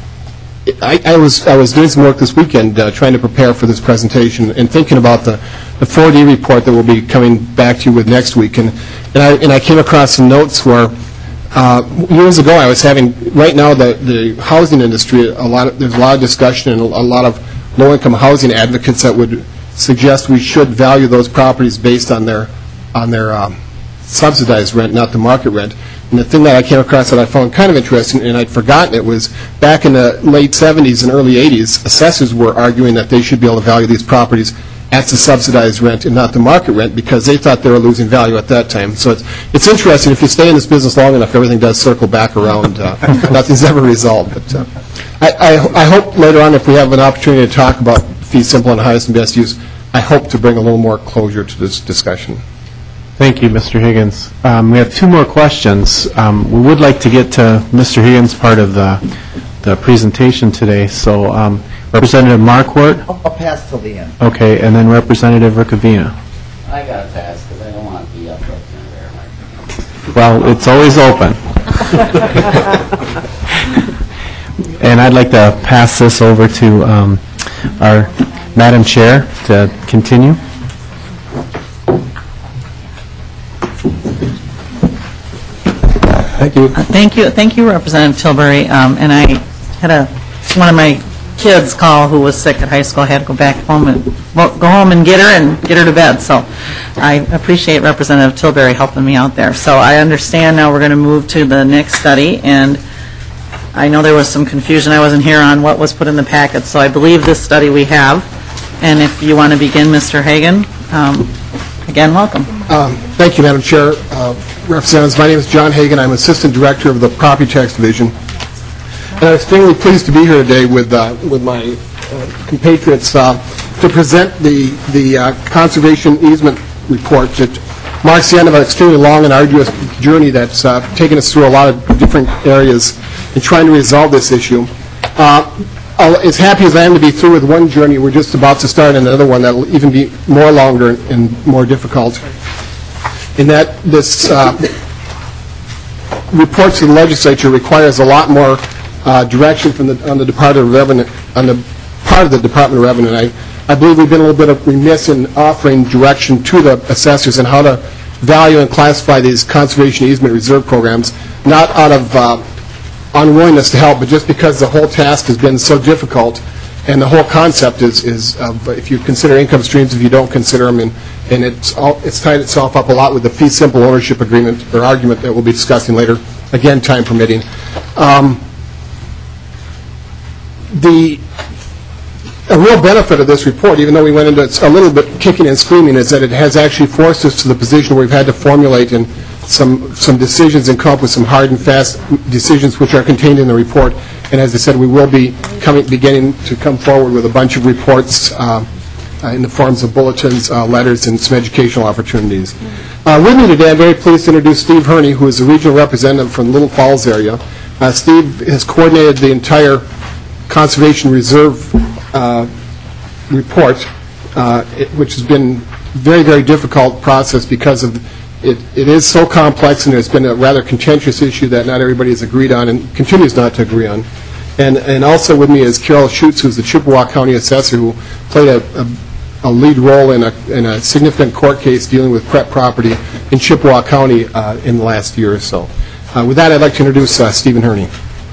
I, I was I was doing some work this weekend uh, trying to prepare for this presentation and thinking about the, the four D report that we'll be coming back to you with next week, and and I and I came across some notes where uh, years ago I was having right now the the housing industry a lot of, there's a lot of discussion and a, a lot of low-income housing advocates that would suggest we should value those properties based on their on their um, subsidized rent, not the market rent. And the thing that I came across that I found kind of interesting, and I'd forgotten it, was back in the late seventies and early eighties, assessors were arguing that they should be able to value these properties at the subsidized rent and not the market rent, because they thought they were losing value at that time. So it's it's interesting. If you stay in this business long enough, everything does circle back around. Uh, nothing's ever resolved. But uh, I, I, I hope later on, if we have an opportunity to talk about fee simple and highest and best use, I hope to bring a little more closure to this discussion. Thank you, Mister Higgins. Um, we have two more questions. Um, we would like to get to Mister Higgins' part of the, the presentation today. So um, Representative Marquardt. I'll I'll pass till the end. Okay, and then Representative Ricavina. I got to pass because I don't want to be up there. Well, it's always open. And I'd like to pass this over to um, our Madam Chair to continue. Thank you. Uh, Thank you, thank you, Representative Tilbury. Um, And I had a, one of my kids call who was sick at high school. I had to go back home and, well, go home and get her and get her to bed. So I appreciate Representative Tilbury helping me out there. So I understand now we're going to move to the next study, and I know there was some confusion. I wasn't here on what was put in the packet, so I believe this study we have. And if you want to begin, Mister Hagan, um, again, welcome. Um, Thank you, Madam Chair. Uh, Representatives, my name is John Hagan. I'm Assistant Director of the Property Tax Division. And I was extremely pleased to be here today with uh, with my uh, compatriots uh, to present the, the uh, Conservation Easement Report that marks the end of an extremely long and arduous journey that's uh, taken us through a lot of different areas in trying to resolve this issue. Uh, as happy as I am to be through with one journey, we're just about to start another one that will even be more longer and more difficult. In that this uh, report to the legislature requires a lot more uh, direction from the on the Department of Revenue, on the part of the Department of Revenue. And I, I believe we've been a little bit of remiss in offering direction to the assessors on how to value and classify these conservation easement reserve programs, not out of uh, unwillingness to help, but just because the whole task has been so difficult, and the whole concept is, is uh, if you consider income streams, if you don't consider them, and, and it's, all, it's tied itself up a lot with the fee simple ownership agreement or argument that we'll be discussing later, again, time permitting. Um, the a real benefit of this report, even though we went into it a little bit kicking and screaming, is that it has actually forced us to the position where we've had to formulate and some some decisions and come up with some hard and fast decisions which are contained in the report. And as I said, we will be coming, beginning to come forward with a bunch of reports uh, uh, in the forms of bulletins, uh, letters, and some educational opportunities. Uh, with me today, I'm very pleased to introduce Steve Herney, who is the regional representative from the Little Falls area. Uh, Steve has coordinated the entire Conservation Reserve uh, report, uh, it, which has been a very, very difficult process because of It, it is so complex, and there's been a rather contentious issue that not everybody has agreed on and continues not to agree on. And and also with me is Carol Schutz, who's the Chippewa County Assessor, who played a, a a lead role in a in a significant court case dealing with prep property in Chippewa County uh, in the last year or so. Uh, With that, I'd like to introduce uh, Stephen Herney.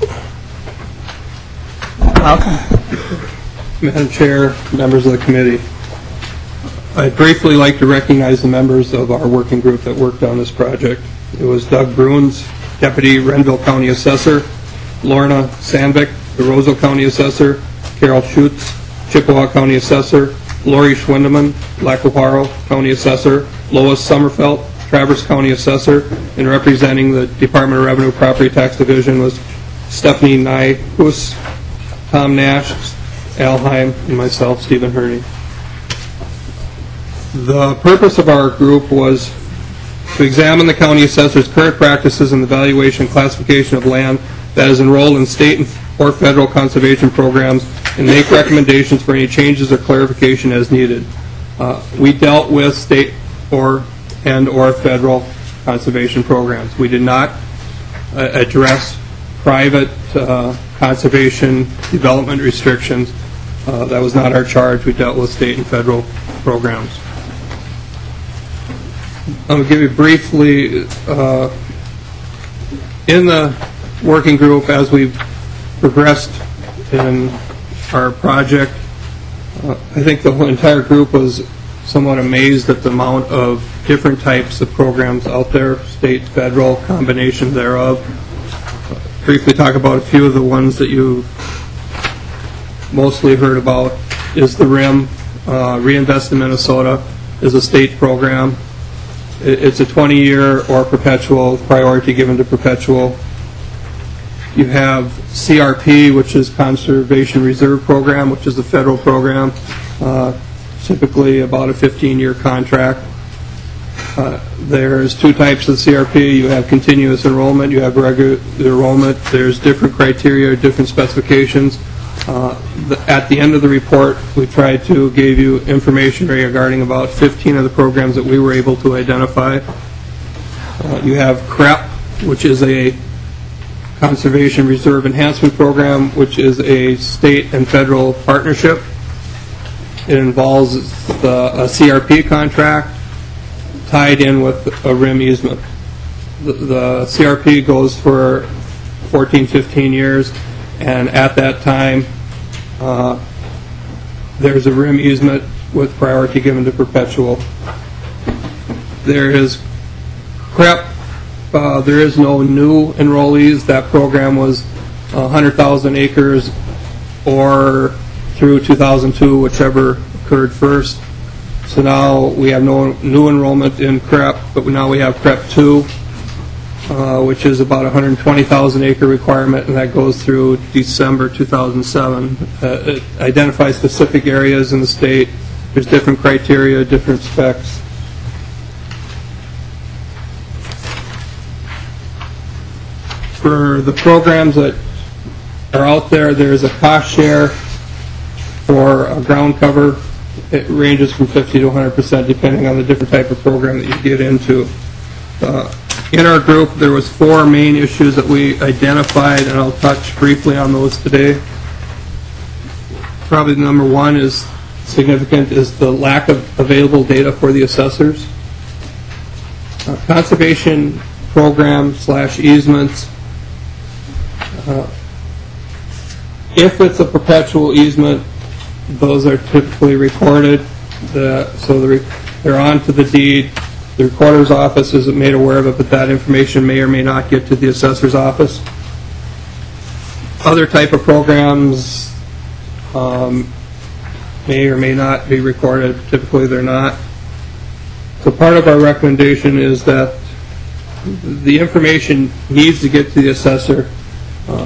Madam Chair, members of the committee, I'd briefly like to recognize the members of our working group that worked on this project. It was Doug Bruins, Deputy Renville County Assessor, Lorna Sandvik, the Roseville County Assessor, Carol Schutz, Chippewa County Assessor, Lori Schwindeman, Lackawanna County Assessor, Lois Sommerfeld, Traverse County Assessor, and representing the Department of Revenue Property Tax Division was Stephanie Nyhus, Tom Nash, Al Heim, and myself, Stephen Herney. The purpose of our group was to examine the county assessor's current practices in the valuation and classification of land that is enrolled in state or federal conservation programs and make recommendations for any changes or clarification as needed. Uh, we dealt with state or and or federal conservation programs. We did not uh, address private uh, conservation development restrictions. Uh, that was not our charge. We dealt with state and federal programs. I'm going to give you briefly, uh, in the working group as we've progressed in our project, uh, I think the whole entire group was somewhat amazed at the amount of different types of programs out there, state, federal, combination thereof. Uh, briefly talk about a few of the ones that you mostly heard about is the R I M, uh, Reinvest in Minnesota, is a state program. It's a twenty-year or perpetual, priority given to perpetual. You have C R P, which is Conservation Reserve Program, which is a federal program, uh, typically about a fifteen-year contract. Uh, there's two types of C R P. You have continuous enrollment, you have regular enrollment. There's different criteria, different specifications. Uh, the, at the end of the report, we tried to give you information regarding about fifteen of the programs that we were able to identify. Uh, you have C R E P, which is a Conservation Reserve Enhancement Program, which is a state and federal partnership. It involves the, a C R P contract tied in with a R I M easement. The, the C R P goes for fourteen, fifteen years, and at that time, uh, there's a R I M easement with priority given to perpetual. There is C R E P. Uh, there is no new enrollees. That program was one hundred thousand acres or through two thousand two, whichever occurred first. So now we have no new enrollment in C R E P, but now we have C R E P two, uh, which is about one hundred twenty thousand acre requirement, and that goes through December two thousand seven. Uh, it identifies specific areas in the state. There's different criteria, different specs. For the programs that are out there, there's a cost share for a ground cover. It ranges from fifty to one hundred percent depending on the different type of program that you get into. Uh, in our group, there was four main issues that we identified, and I'll touch briefly on those today. Probably number one is significant is the lack of available data for the assessors. Uh, conservation program slash easements. Uh, if it's a perpetual easement, those are typically recorded, the, so the, they're on to the deed. The recorder's office isn't made aware of it, but that information may or may not get to the assessor's office. Other type of programs um, may or may not be recorded. Typically they're not. So part of our recommendation is that the information needs to get to the assessor. Uh,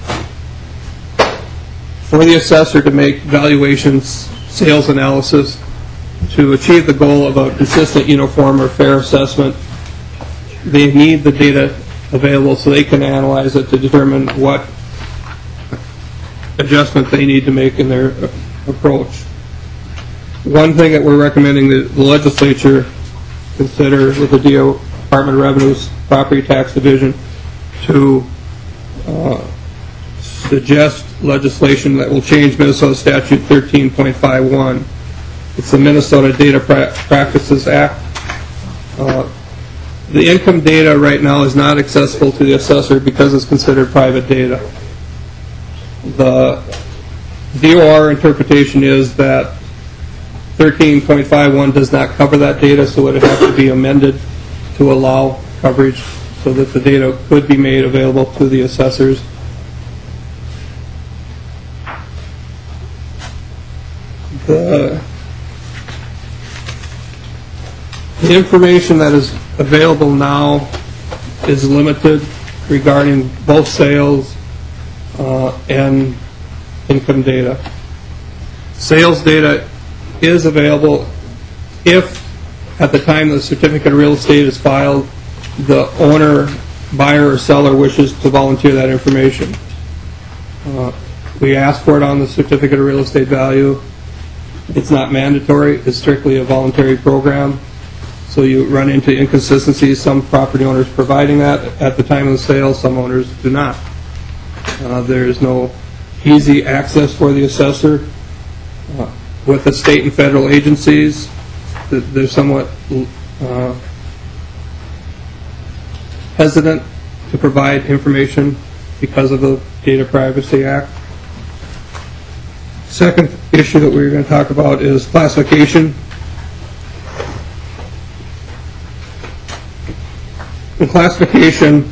for the assessor to make valuations, sales analysis, to achieve the goal of a consistent, uniform, or fair assessment, they need the data available so they can analyze it to determine what adjustment they need to make in their approach. One thing that we're recommending that the legislature consider with the Department of Revenue's Property Tax Division to Uh, suggest legislation that will change Minnesota Statute thirteen point five one. It's the Minnesota Data Pra- Practices Act. Uh, The income data right now is not accessible to the assessor because it's considered private data. The D O R interpretation is that thirteen point five one does not cover that data, so it would have to be amended to allow coverage so that the data could be made available to the assessors. The, the information that is available now is limited regarding both sales uh, and income data. Sales data is available if, at the time the certificate of real estate is filed, the owner, buyer, or seller wishes to volunteer that information. Uh, we ask for it on the certificate of real estate value. It's not mandatory. It's strictly a voluntary program. So you run into inconsistencies. Some property owners providing that at the time of the sale, some owners do not. Uh, there is no easy access for the assessor. Uh, with the state and federal agencies, th- they're somewhat uh, hesitant to provide information because of the Data Privacy Act. Second issue that we're going to talk about is classification. In classification,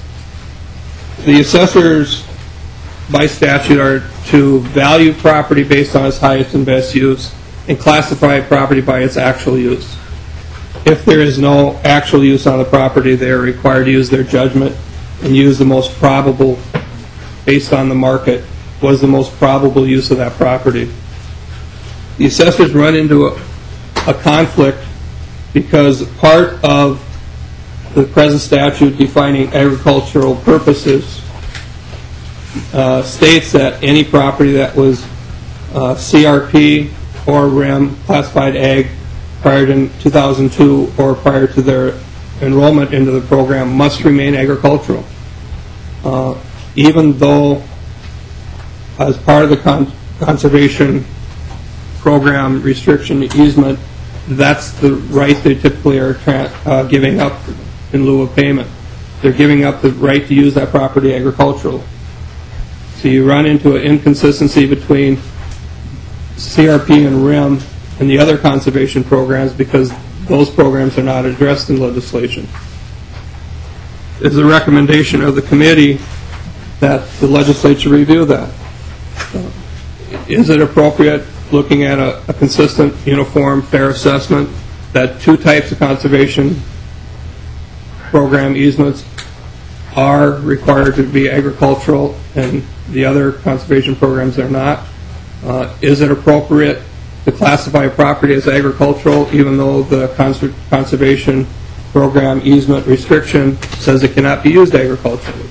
the assessors by statute are to value property based on its highest and best use and classify property by its actual use. If there is no actual use on the property, they are required to use their judgment and use the most probable, based on the market, what is the most probable use of that property. The assessors run into a, a conflict because part of the present statute defining agricultural purposes uh, states that any property that was uh, C R P or R E M classified ag prior to two thousand two or prior to their enrollment into the program must remain agricultural. Uh, even though as part of the con- conservation program restriction easement, that's the right they typically are tra- uh, giving up in lieu of payment. They're giving up the right to use that property agricultural. So you run into an inconsistency between C R P and R E M and the other conservation programs because those programs are not addressed in legislation. It's a recommendation of the committee that the legislature review that. Uh, is it appropriate, looking at a, a consistent, uniform, fair assessment, that two types of conservation program easements are required to be agricultural and the other conservation programs are not? Uh, is it appropriate to classify a property as agricultural even though the cons- conservation program easement restriction says it cannot be used agriculturally?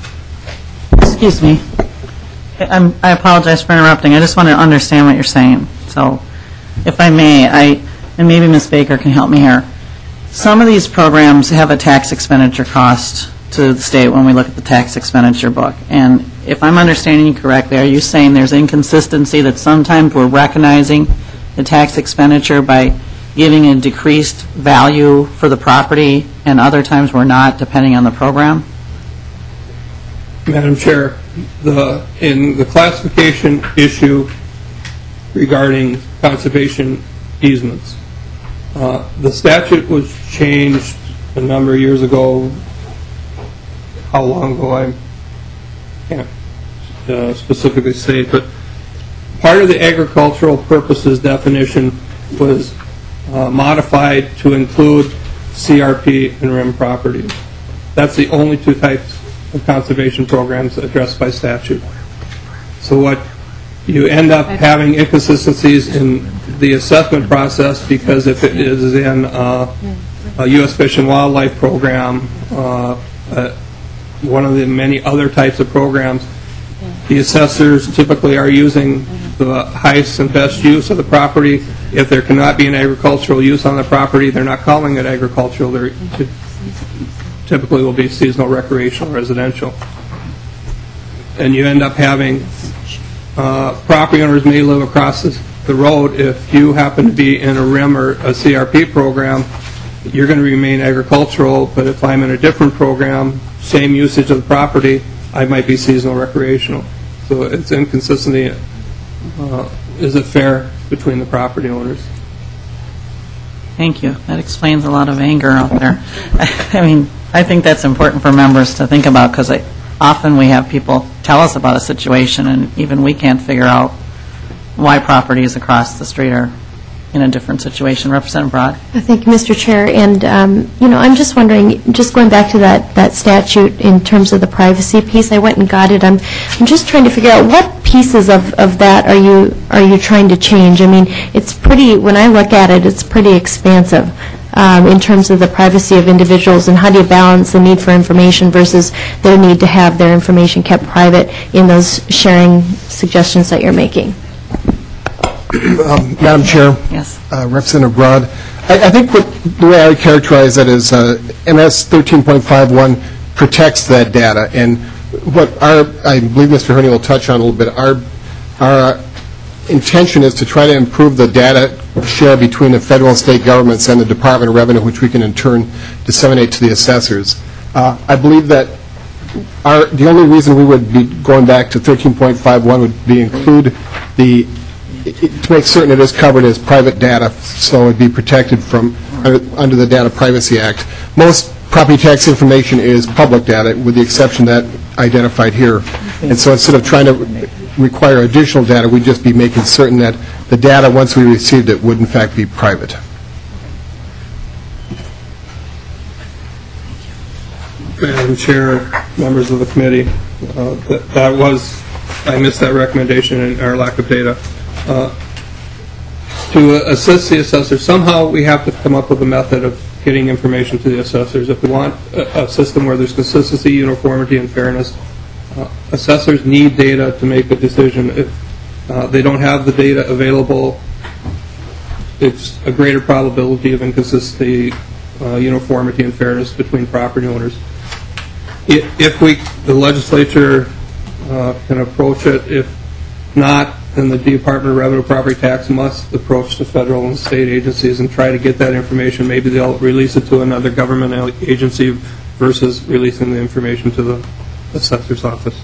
Excuse me. I'm, I apologize for interrupting. I just want to understand what you're saying. So, if I may, I and maybe Miz Baker can help me here. Some of these programs have a tax expenditure cost to the state when we look at the tax expenditure book. And if I'm understanding you correctly, are you saying there's inconsistency that sometimes we're recognizing the tax expenditure by giving a decreased value for the property and other times we're not, depending on the program? Madam Chair, the, in the classification issue regarding conservation easements, uh, the statute was changed a number of years ago. How long ago, I can't uh, specifically say, but part of the agricultural purposes definition was uh, modified to include C R P and R E M properties. That's the only two types of conservation programs addressed by statute. So what you end up having inconsistencies in the assessment process because if it is in uh, a U S Fish and Wildlife program, uh, uh, one of the many other types of programs, the assessors typically are using the highest and best use of the property. If there cannot be an agricultural use on the property, they're not calling it agricultural. They're t- typically will be seasonal, recreational, residential. And you end up having uh, property owners may live across the the road, if you happen to be in a R I M or a C R P program, you're going to remain agricultural, but if I'm in a different program, same usage of the property, I might be seasonal recreational. So it's inconsistency. Uh, is it fair between the property owners? Thank you. That explains a lot of anger out there. I mean, I think that's important for members to think about, because often we have people tell us about a situation, and even we can't figure out why properties across the street are in a different situation. Representative Broad? Thank you, Mister Chair. And, um, you know, I'm just wondering, just going back to that, that statute in terms of the privacy piece, I went and got it. I'm, I'm just trying to figure out what pieces of, of that are you, are you trying to change? I mean, it's pretty, when I look at it, it's pretty expansive um, in terms of the privacy of individuals, and how do you balance the need for information versus their need to have their information kept private in those sharing suggestions that you're making? Um, Madam Chair, yes. uh, Representative Broad, I, I think what, the way I would characterize that is uh, M S thirteen point five one protects that data, and what our, I believe Mister Herney will touch on a little bit, our, our intention is to try to improve the data share between the federal and state governments and the Department of Revenue, which we can in turn disseminate to the assessors. Uh, I believe that our, the only reason we would be going back to thirteen point five one would be include the to make certain it is covered as private data, so it would be protected from uh, under the Data Privacy Act. Most property tax information is public data, with the exception that identified here. And so instead of trying to require additional data, we'd just be making certain that the data, once we received it, would in fact be private. Madam Chair, members of the committee, uh, that, that was, I missed that recommendation in our lack of data. Uh, to assist the assessors, somehow we have to come up with a method of getting information to the assessors. If we want a, a system where there's consistency, uniformity, and fairness, uh, assessors need data to make a decision. If uh, they don't have the data available, it's a greater probability of inconsistency, uh, uniformity, and fairness between property owners. If, if we, the legislature uh, can approach it, if not, then the Department of Revenue Property Tax must approach the federal and state agencies and try to get that information. Maybe they'll release it to another government agency versus releasing the information to the assessor's office.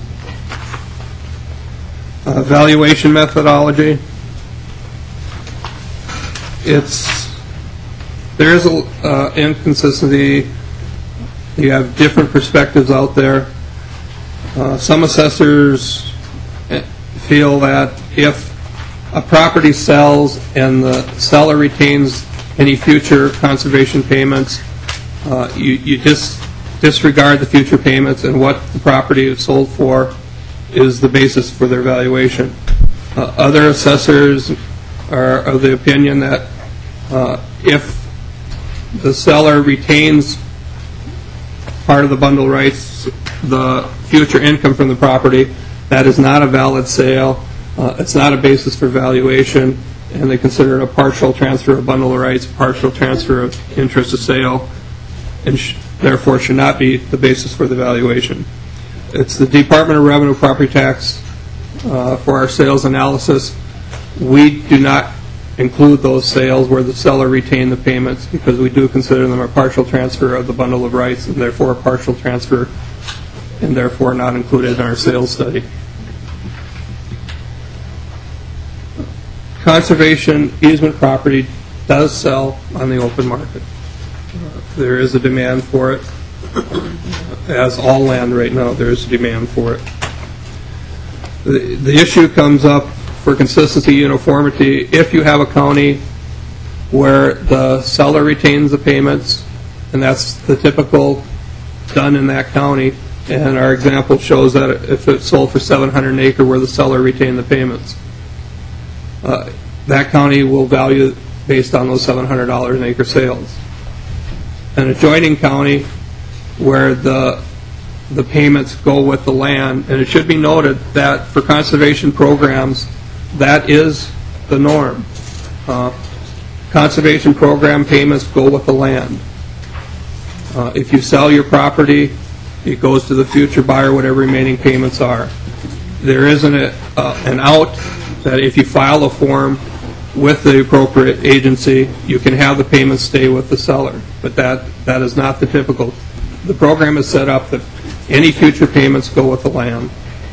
Uh, valuation methodology. It's, there is an uh, inconsistency. You have different perspectives out there. Uh, some assessors feel that if a property sells and the seller retains any future conservation payments, uh, you, you just disregard the future payments, and what the property is sold for is the basis for their valuation. Uh, other assessors are of the opinion that uh, if the seller retains part of the bundle rights, the future income from the property, that is not a valid sale. Uh, it's not a basis for valuation, and they consider it a partial transfer of bundle of rights, partial transfer of interest of sale, and sh therefore should not be the basis for the valuation. It's the Department of Revenue Property Tax uh, for our sales analysis. We do not include those sales where the seller retained the payments, because we do consider them a partial transfer of the bundle of rights, and therefore a partial transfer, and therefore not included in our sales study. Conservation easement property does sell on the open market. Uh, there is a demand for it. As all land right now, there is a demand for it. The, the issue comes up for consistency, uniformity. If you have a county where the seller retains the payments, and that's the typical done in that county, and our example shows that if it's sold for seven hundred an acre where the seller retained the payments, uh, that county will value based on those seven hundred dollars an acre sales. An adjoining county where the the payments go with the land, and it should be noted that for conservation programs, that is the norm. Uh, conservation program payments go with the land. Uh, if you sell your property, it goes to the future buyer, whatever remaining payments are. There isn't a, uh, an out that if you file a form with the appropriate agency, you can have the payments stay with the seller. But that, that is not the typical. The program is set up that any future payments go with the land.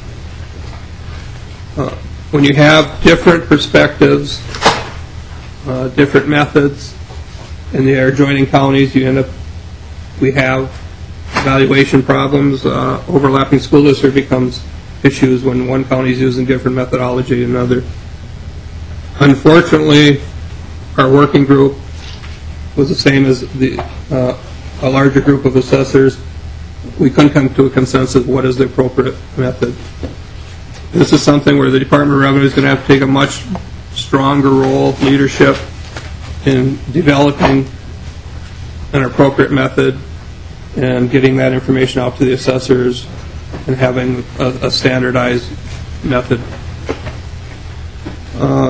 Uh, when you have different perspectives, uh, different methods in the adjoining counties, you end up, we have valuation problems. Uh, overlapping school district becomes issues when one county is using different methodology than another. Unfortunately, our working group was the same as the uh, a larger group of assessors. We couldn't come to a consensus what is the appropriate method. This is something where the Department of Revenue is going to have to take a much stronger role, leadership, in developing an appropriate method and getting that information out to the assessors and having a, a standardized method. Uh,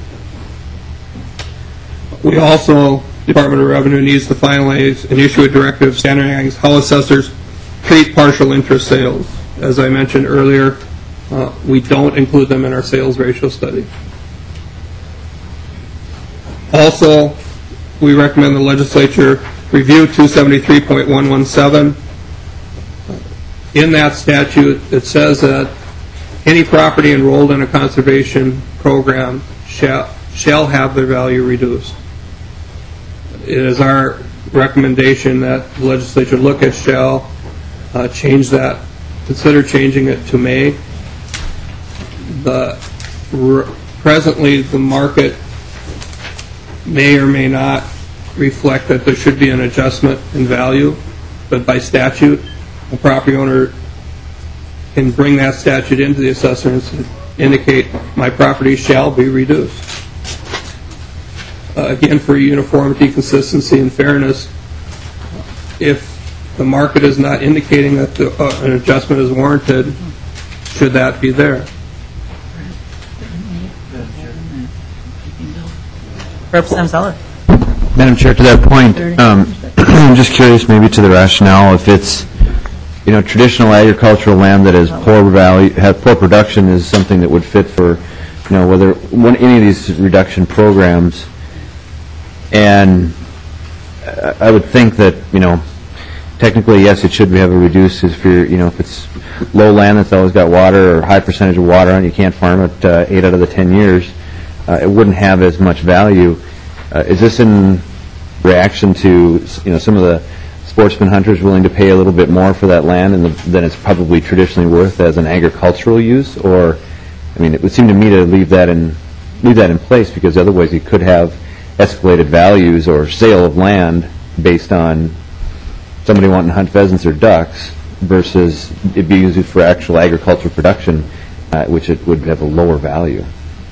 we also, Department of Revenue needs to finalize and issue a directive standardizing how assessors treat partial interest sales. As I mentioned earlier, uh, we don't include them in our sales ratio study. Also, we recommend the legislature review two seventy-three point one one seven. In that statute, it says that any property enrolled in a conservation program shall, shall have their value reduced. It is our recommendation that the legislature look at shall, uh, change that, consider changing it to may. The, r presently, the market may or may not reflect that there should be an adjustment in value, but by statute, a property owner can bring that statute into the assessor and indicate my property shall be reduced. Uh, again, for uniformity, consistency, and fairness, if the market is not indicating that the, uh, an adjustment is warranted, should that be there? Representative Zeller. Madam Chair, to that point, um, I'm just curious maybe to the rationale if it's, you know, traditional agricultural land that has poor value, have poor production is something that would fit for, you know, whether one, any of these reduction programs. And I would think that, you know, technically, yes, it should have a reduced if you're, you know, if it's low land that's always got water or high percentage of water on, you can't farm it uh, eight out of the ten years. Uh, it wouldn't have as much value. Uh, is this in reaction to, you know, some of the sportsman hunters willing to pay a little bit more for that land and the, than it's probably traditionally worth as an agricultural use? Or, I mean, it would seem to me to leave that in leave that in place, because otherwise you could have escalated values or sale of land based on somebody wanting to hunt pheasants or ducks versus it being used for actual agricultural production, uh, which it would have a lower value.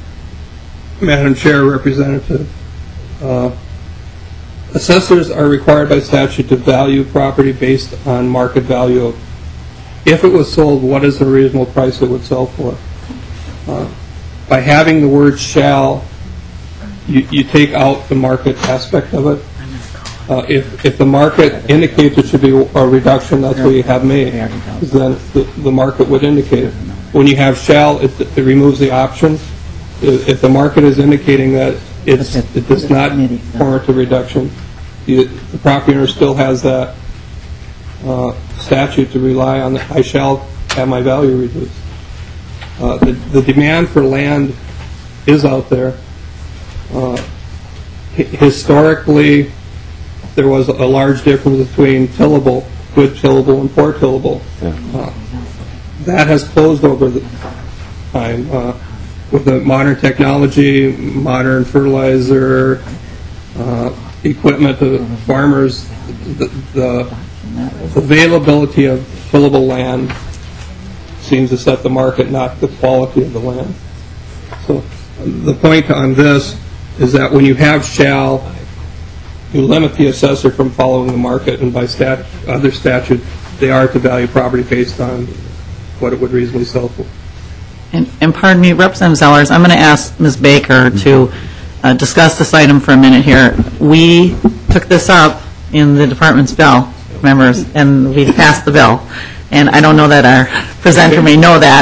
Madam Chair, Representative, uh, assessors are required by statute to value property based on market value of, if it was sold, what is the reasonable price it would sell for? Uh, by having the word shall, you, you take out the market aspect of it. Uh, if, if the market indicates it should be a reduction, that's what you have may, then the, the market would indicate it. When you have shall, it, it removes the option. If, if the market is indicating that it's, it does not warrant a reduction, the, the property owner still has that uh, statute to rely on. I shall have my value reduced. Uh, the, the demand for land is out there. Uh, historically, there was a large difference between tillable, good tillable, and poor tillable. Uh, that has closed over the time. Uh, with the modern technology, modern fertilizer, uh, equipment, the farmers, the, the availability of tillable land seems to set the market, not the quality of the land. So the point on this is that when you have shall, you limit the assessor from following the market, and by stat other statute, they are to value property based on what it would reasonably sell for. And, and pardon me, Representative Zellers, I'm going to ask Miz Baker to uh, discuss this item for a minute here. We took this up in the department's bill, members, and we passed the bill. And I don't know that our presenter may know that.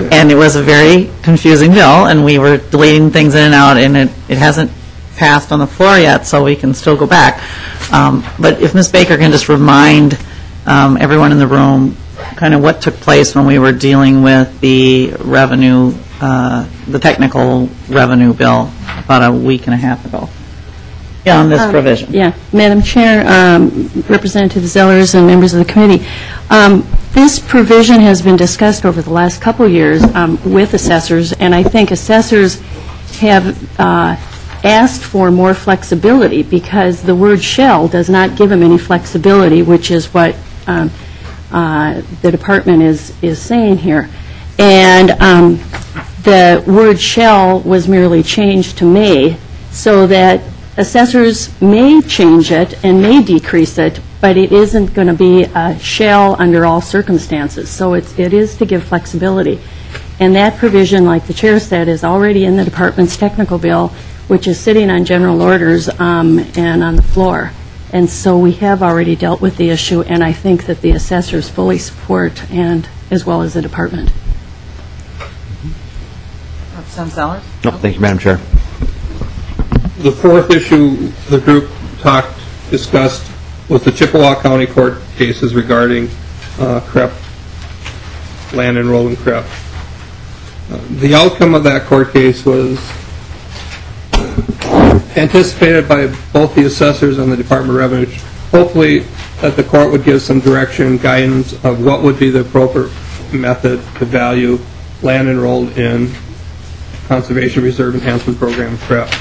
and it was a very confusing bill, and we were deleting things in and out, and it, it hasn't passed on the floor yet, so we can still go back. Um, But if Miz Baker can just remind um, everyone in the room kind of what took place when we were dealing with the revenue, uh, the technical revenue bill about a week and a half ago. Yeah, on this Um, provision. Yeah. Madam Chair, um, Representative Zellers and members of the committee, um, this provision has been discussed over the last couple of years um, with assessors, and I think assessors have uh, asked for more flexibility because the word shall does not give them any flexibility, which is what um, uh, the department is, is saying here. And um, the word shall was merely changed to may, so that assessors may change it and may decrease it, but it isn't going to be a shall under all circumstances. So it's, it is to give flexibility. And that provision, like the chair said, is already in the department's technical bill, which is sitting on general orders um, and on the floor. And so we have already dealt with the issue, and I think that the assessors fully support, and as well as the department. Representative Zellers? No, thank you, Madam Chair. The fourth issue the group talked, discussed, was the Chippewa County Court cases regarding uh, C R E P, land enrolled in C R E P. Uh, the outcome of that court case was anticipated by both the assessors and the Department of Revenue. Hopefully, that the court would give some direction, guidance of what would be the appropriate method to value land enrolled in Conservation Reserve Enhancement Program, C R E P.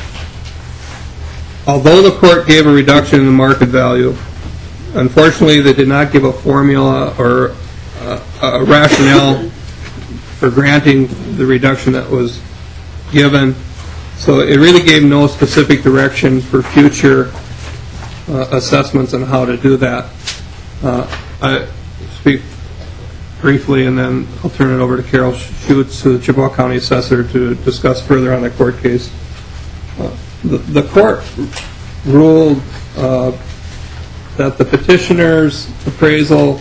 Although the court gave a reduction in the market value, unfortunately, they did not give a formula or uh, a rationale for granting the reduction that was given. So it really gave no specific direction for future uh, assessments on how to do that. Uh, I speak briefly, and then I'll turn it over to Carol Schutz, the Chippewa County Assessor, to discuss further on that court case. Uh, The, the court ruled uh, that the petitioner's appraisal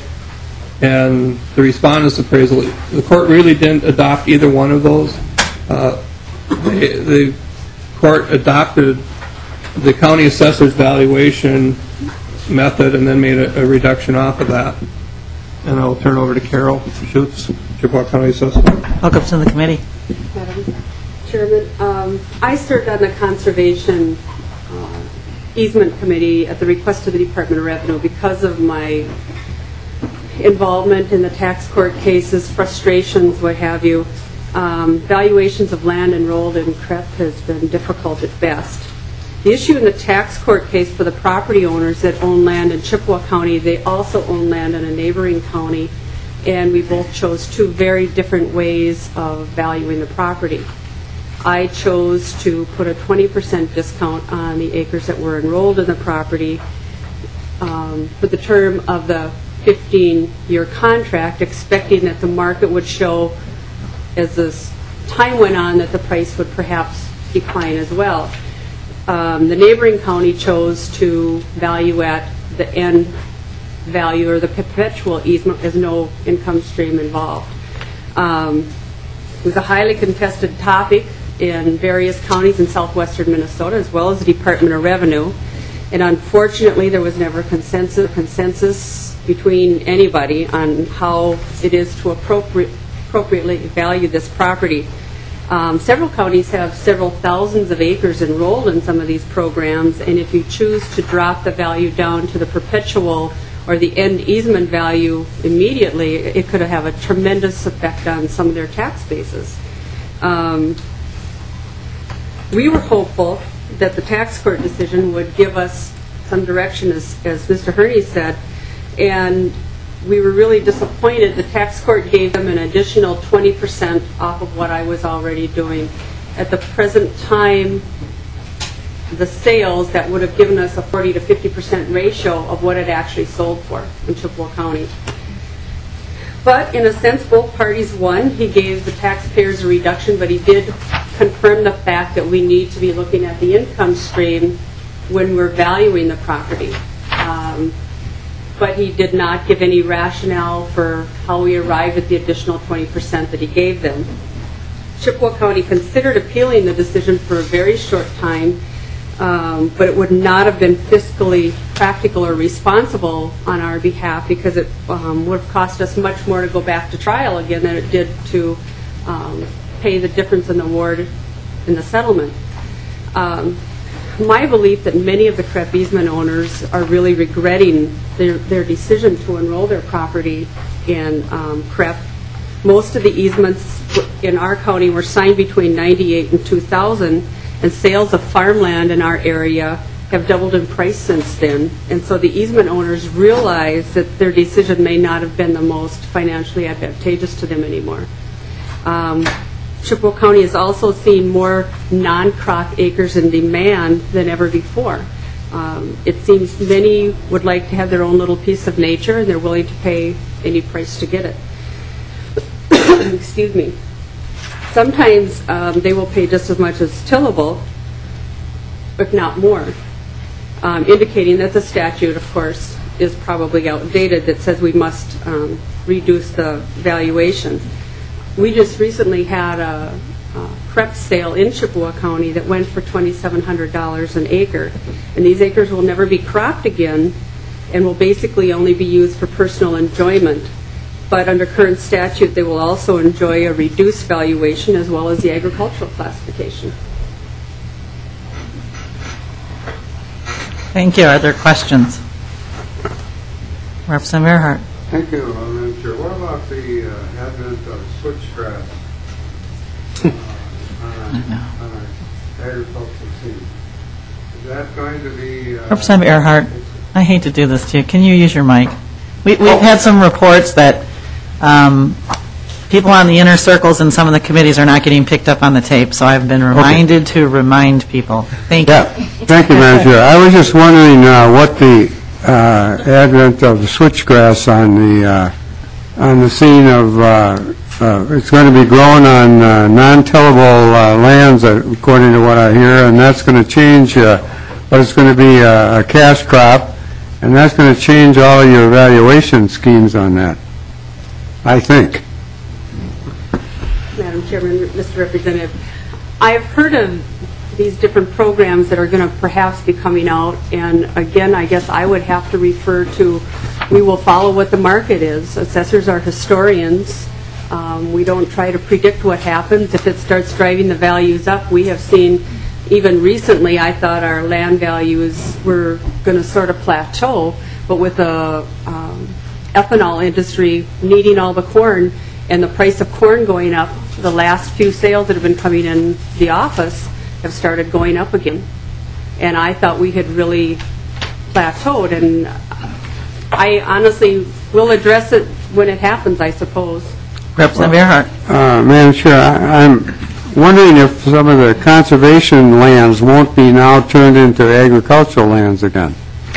and the respondent's appraisal, the court really didn't adopt either one of those. Uh, the, the court adopted the county assessor's valuation method and then made a, a reduction off of that. And I'll turn over to Carol Schutz, Chippewa County Assessor. Welcome to the committee. Madam Chairman, um, I served on the Conservation uh, Easement Committee at the request of the Department of Revenue because of my involvement in the tax court cases, frustrations, what have you. Um, valuations of land enrolled in C R E P has been difficult at best. The issue in the tax court case for the property owners that own land in Chippewa County, they also own land in a neighboring county, and we both chose two very different ways of valuing the property. I chose to put a twenty percent discount on the acres that were enrolled in the property um, for the term of the fifteen-year contract, expecting that the market would show, as this time went on, that the price would perhaps decline as well. Um, the neighboring county chose to value at the end value or the perpetual easement. There's no income stream involved. Um, it was a highly contested topic in various counties in southwestern Minnesota, as well as the Department of Revenue. And unfortunately, there was never consensus, consensus between anybody on how it is to appropriate, appropriately value this property. Um, several counties have several thousands of acres enrolled in some of these programs, and if you choose to drop the value down to the perpetual or the end easement value immediately, it could have a tremendous effect on some of their tax bases. Um, we were hopeful that the tax court decision would give us some direction, as, as Mister Herney said, and we were really disappointed. The tax court gave them an additional twenty percent off of what I was already doing. At the present time, the sales, that would have given us a forty to fifty percent ratio of what it actually sold for in Chippewa County. But in a sense, both parties won. He gave the taxpayers a reduction, but he did confirm the fact that we need to be looking at the income stream when we're valuing the property. Um, but he did not give any rationale for how we arrived at the additional twenty percent that he gave them. Chippewa County considered appealing the decision for a very short time, um, but it would not have been fiscally practical or responsible on our behalf because it um, would have cost us much more to go back to trial again than it did to um, pay the difference in the award in the settlement. Um, my belief that many of the C R E P easement owners are really regretting their, their decision to enroll their property in um, C R E P. Most of the easements in our county were signed between ninety-eight and two thousand, and sales of farmland in our area have doubled in price since then. And so the easement owners realize that their decision may not have been the most financially advantageous to them anymore. Um, Chippewa County has also seen more non-crop acres in demand than ever before. Um, it seems many would like to have their own little piece of nature, and they're willing to pay any price to get it. Excuse me. Sometimes um, they will pay just as much as tillable, if not more, um, indicating that the statute, of course, is probably outdated that says we must um, reduce the valuation. We just recently had a, a C R E P sale in Chippewa County that went for twenty-seven hundred dollars an acre, and these acres will never be cropped again and will basically only be used for personal enjoyment. But under current statute, they will also enjoy a reduced valuation as well as the agricultural classification. Thank you. Are there questions? Representative Earhart. Thank you, Madam Chair. What about the uh, advent of switchgrass uh, on, our, on our agricultural scene? Is that going to be... Uh, Representative Earhart, I hate to do this to you. Can you use your mic? We, we've had some reports that um, people on the inner circles and some of the committees are not getting picked up on the tape, so I've been reminded okay. to remind people. Thank yeah. you. Thank you, Madam Chair. I was just wondering uh, what the uh, advent of the switchgrass on the uh, on the scene of uh, uh, it's going to be grown on uh, non-tillable uh, lands, uh, according to what I hear, and that's going to change. Uh, but it's going to be a, a cash crop. And that's going to change all your valuation schemes on that, I think. Madam Chairman, Mister Representative, I've heard of these different programs that are going to perhaps be coming out, and again, I guess I would have to refer to, we will follow what the market is. Assessors are historians. Um, we don't try to predict what happens. If it starts driving the values up, we have seen even recently, I thought our land values were going to sort of plateau, but with the um, ethanol industry needing all the corn and the price of corn going up, the last few sales that have been coming in the office have started going up again. And I thought we had really plateaued, and I honestly will address it when it happens, I suppose. Representative Earhart. Uh, Madam Chair, I, I'm wondering if some of the conservation lands won't be now turned into agricultural lands again.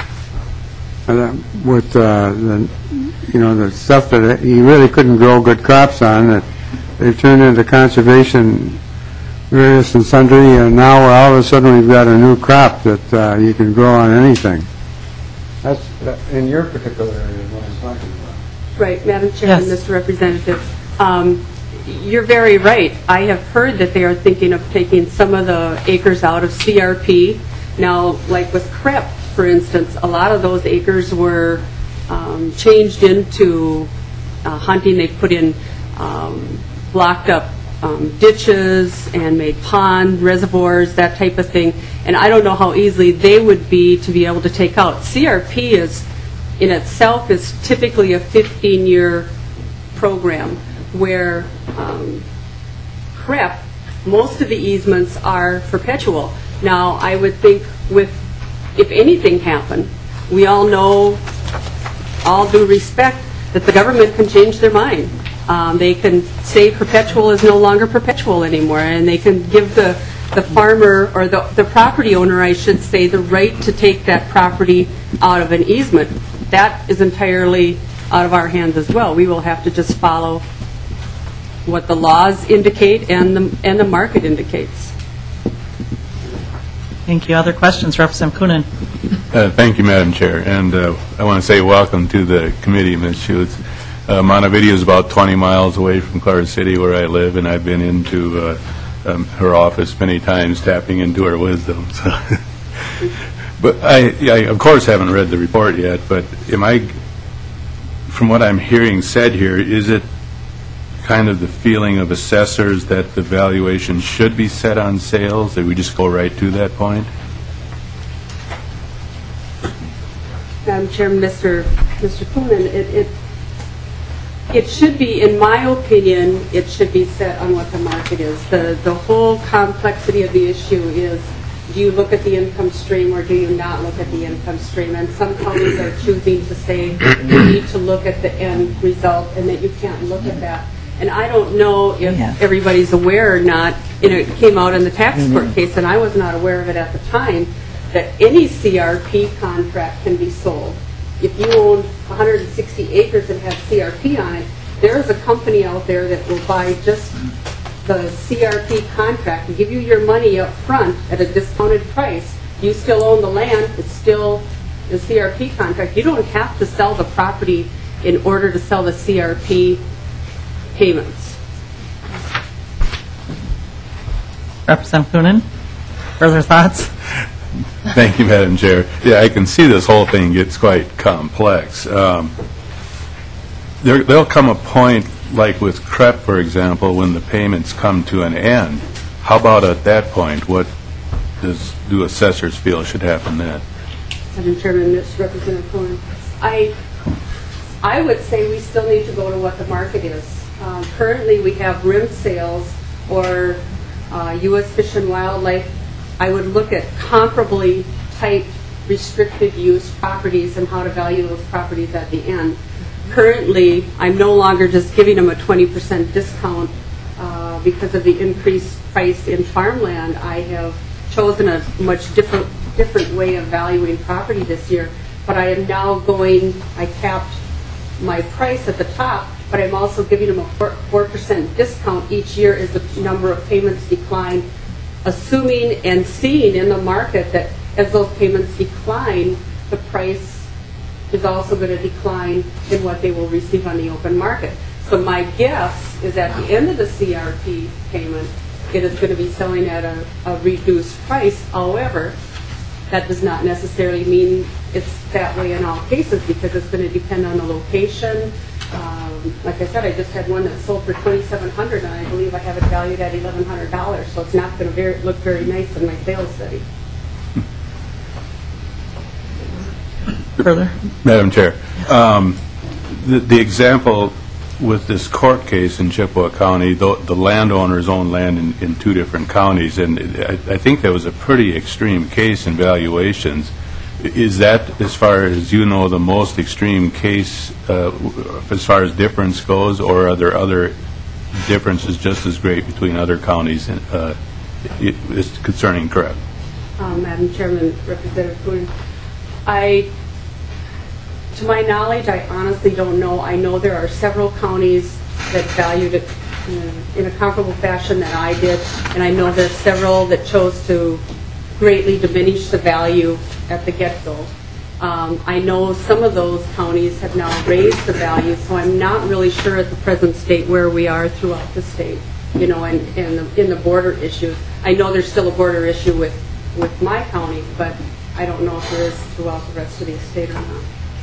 Uh, with uh, the, you know, the stuff that you really couldn't grow good crops on, that they've turned into conservation various and sundry, and now all of a sudden we've got a new crop that uh, you can grow on anything. That's uh, in your particular area what I'm talking about. Right, Madam Chairman, Yes. Mister Representative. Um, You're very right. I have heard that they are thinking of taking some of the acres out of C R P. Now, like with C R E P, for instance, a lot of those acres were um, changed into uh, hunting. They put in um, blocked up um, ditches and made pond reservoirs, that type of thing. And I don't know how easily they would be to be able to take out. C R P is, in itself, is typically a fifteen-year program, where um, C R E P, most of the easements are perpetual. Now, I would think with, if anything happened, we all know, all due respect, that the government can change their mind. Um, they can say perpetual is no longer perpetual anymore, and they can give the, the farmer, or the, the property owner, I should say, the right to take that property out of an easement. That is entirely out of our hands as well. We will have to just follow what the laws indicate and the, and the market indicates. Thank you. Other questions? Representative Coonan. Uh, Thank you, Madam Chair, and uh, I want to say welcome to the committee, Miz Schutz. Uh, Montevideo is about twenty miles away from Clark City, where I live, and I've been into uh, um, her office many times, tapping into her wisdom. So. But I, I, of course, haven't read the report yet, but am I, from what I'm hearing said here, is it kind of the feeling of assessors that the valuation should be set on sales, that we just go right to that point? Madam Chairman, Mister Mister Coonan, it, it it should be, in my opinion, it should be set on what the market is. The the whole complexity of the issue is, do you look at the income stream or do you not look at the income stream? And some counties are choosing to say you need to look at the end result and that you can't look at that. And I don't know if Yeah. everybody's aware or not. You know, it came out in the tax court case, and I was not aware of it at the time, that any C R P contract can be sold. If you own one hundred sixty acres and have C R P on it, there is a company out there that will buy just the C R P contract and give you your money up front at a discounted price. You still own the land, it's still the C R P contract. You don't have to sell the property in order to sell the C R P payments. Representative Coonan, further thoughts? Thank you, Madam Chair. Yeah, I can see this whole thing gets quite complex. Um, there, there'll come a point, like with C R E P, for example, when the payments come to an end. How about at that point? What does do assessors feel should happen then? Madam Chairman, Mister Representative Cohen, I, I would say we still need to go to what the market is. Um, currently, we have rim sales or uh, U S Fish and Wildlife. I would look at comparably typed restricted use properties and how to value those properties at the end. Currently, I'm no longer just giving them a twenty percent discount uh, because of the increased price in farmland. I have chosen a much different different way of valuing property this year, but I am now going, I capped my price at the top, but I'm also giving them a four percent discount each year as the number of payments decline, assuming and seeing in the market that as those payments decline, the price is also going to decline in what they will receive on the open market. So my guess is at the end of the C R P payment, it is going to be selling at a, a reduced price. However, that does not necessarily mean it's that way in all cases, because it's going to depend on the location. Um, like I said, I just had one that sold for twenty-seven hundred dollars, and I believe I have it valued at eleven hundred dollars, so it's not going to very, look very nice in my sales study. Further? Madam Chair, um, the, the example with this court case in Chippewa County, the, the landowners own land in, in two different counties, and I, I think that was a pretty extreme case in valuations. Is that, as far as you know, the most extreme case uh, as far as difference goes, or are there other differences just as great between other counties uh, it, it's concerning C R E P? Um, Madam Chairman, Representative Kuhn, I, to my knowledge, I honestly don't know. I know there are several counties that valued it in, in a comparable fashion that I did, and I know there's several that chose to greatly diminish the value at the get-go. Um, I know some of those counties have now raised the value, so I'm not really sure at the present state where we are throughout the state, you know, and, and the, in the border issue. I know there's still a border issue with, with my county, but I don't know if there is throughout the rest of the state or not.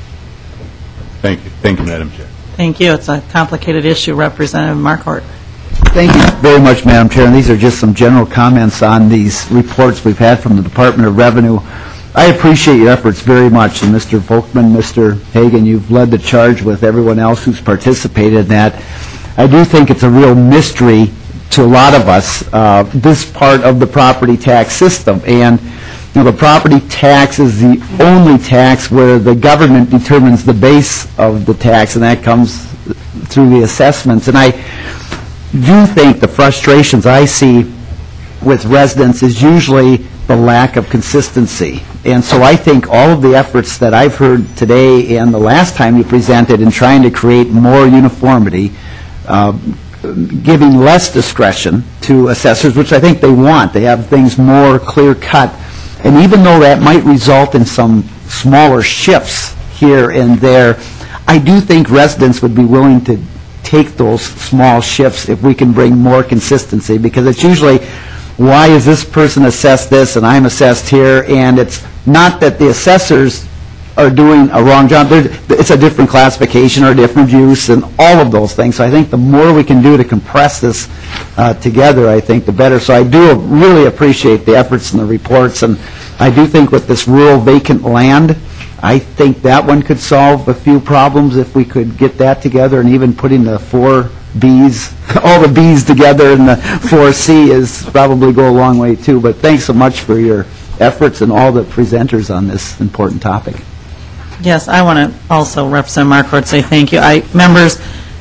Thank you. Thank you, Madam Chair. Thank you. It's a complicated issue. Representative Marquardt. Thank you very much, Madam Chair. And these are just some general comments on these reports we've had from the Department of Revenue. I appreciate your efforts very much, and Mister Volkman, Mister Hagan, you've led the charge with everyone else who's participated in that. I do think it's a real mystery to a lot of us, uh, this part of the property tax system. And you know, the property tax is the only tax where the government determines the base of the tax, and that comes through the assessments. And I do think the frustrations I see with residents is usually the lack of consistency. And so I think all of the efforts that I've heard today and the last time you presented in trying to create more uniformity, uh, giving less discretion to assessors, which I think they want. They have things more clear-cut. And even though that might result in some smaller shifts here and there, I do think residents would be willing to take those small shifts if we can bring more consistency, because it's usually, why is this person assessed this and I'm assessed here? And it's not that the assessors are doing a wrong job. They're, it's a different classification or a different use and all of those things. So I think the more we can do to compress this uh, together, I think the better. So I do really appreciate the efforts and the reports, and I do think with this rural vacant land, I think that one could solve a few problems if we could get that together, and even putting the four Bs, all the Bs together in the four C is probably go a long way too. But thanks so much for your efforts and all the presenters on this important topic. Yes, I want to also represent Marquardt, say thank you. I, members,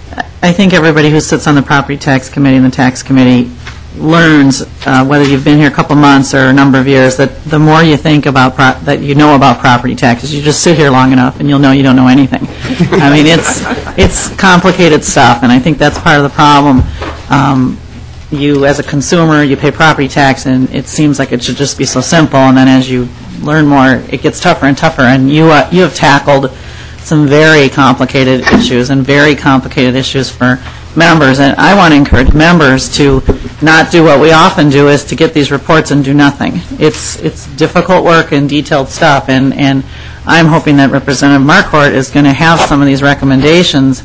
I think everybody who sits on the Property Tax Committee and the Tax Committee learns, uh, whether you've been here a couple months or a number of years, that the more you think about, pro that you know about property taxes, you just sit here long enough and you'll know you don't know anything. I mean, it's, it's complicated stuff, and I think that's part of the problem. Um, you, as a consumer, you pay property tax, and it seems like it should just be so simple, and then as you learn more, it gets tougher and tougher, and you, uh, you have tackled some very complicated issues and very complicated issues for members, and I want to encourage members to not do what we often do, is to get these reports and do nothing. It's it's difficult work and detailed stuff, and, and I'm hoping that Representative Marquardt is going to have some of these recommendations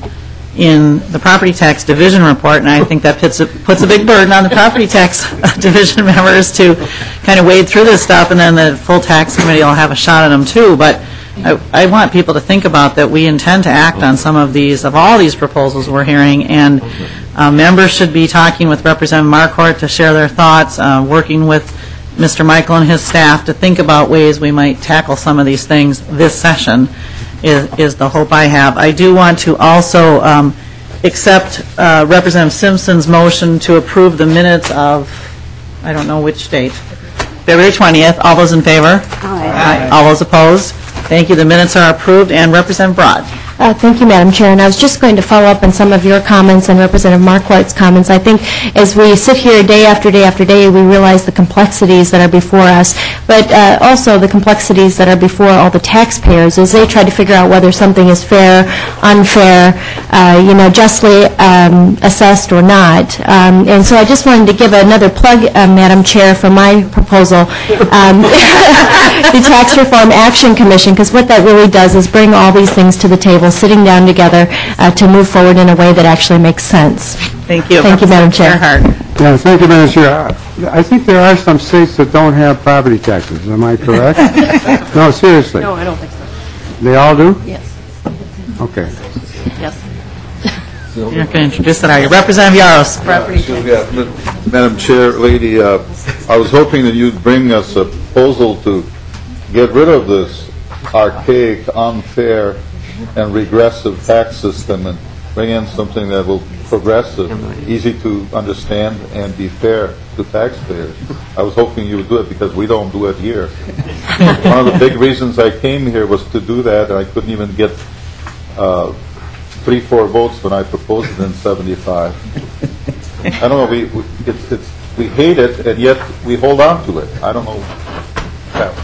in the Property Tax Division report, and I think that puts a, puts a big burden on the Property Tax Division members to kind of wade through this stuff, and then the full Tax Committee will have a shot at them too. But I, I want people to think about that we intend to act on some of these, of all these proposals we're hearing, and uh, members should be talking with Representative Marquardt to share their thoughts, uh, working with Mister Michael and his staff to think about ways we might tackle some of these things this session, is, is the hope I have. I do want to also um, accept uh, Representative Simpson's motion to approve the minutes of, I don't know which date, February twentieth. All those in favor? Aye. Aye. All those opposed? Thank you. The minutes are approved. And Representative Broad. Uh, Thank you, Madam Chair. And I was just going to follow up on some of your comments and Representative Marquardt's comments. I think as we sit here day after day after day, we realize the complexities that are before us, but uh, also the complexities that are before all the taxpayers as they try to figure out whether something is fair, unfair, uh, you know, justly um, assessed or not. Um, and so I just wanted to give another plug, uh, Madam Chair, for my proposal, um, the Tax Reform Action Commission, because what that really does is bring all these things to the table, sitting down together uh, to move forward in a way that actually makes sense. Thank you. Thank you, Madam Chair. Yeah, thank you, Madam Chair. I think there are some states that don't have property taxes. Am I correct? No, seriously. No, I don't think so. They all do? Yes. Okay. Yes. You're not going to introduce it, are you? Representative Yaros. Property Yeah, Ma- Madam Chair, lady, uh, I was hoping that you'd bring us a proposal to get rid of this archaic, unfair, and regressive tax system and bring in something that will be progressive, easy to understand, and be fair to taxpayers. I was hoping you would do it because we don't do it here. One of the big reasons I came here was to do that, and I couldn't even get uh, three, four votes when I proposed it in seventy-five. I don't know, we, we, it's, it's, we hate it, and yet we hold on to it. I don't know. Yeah.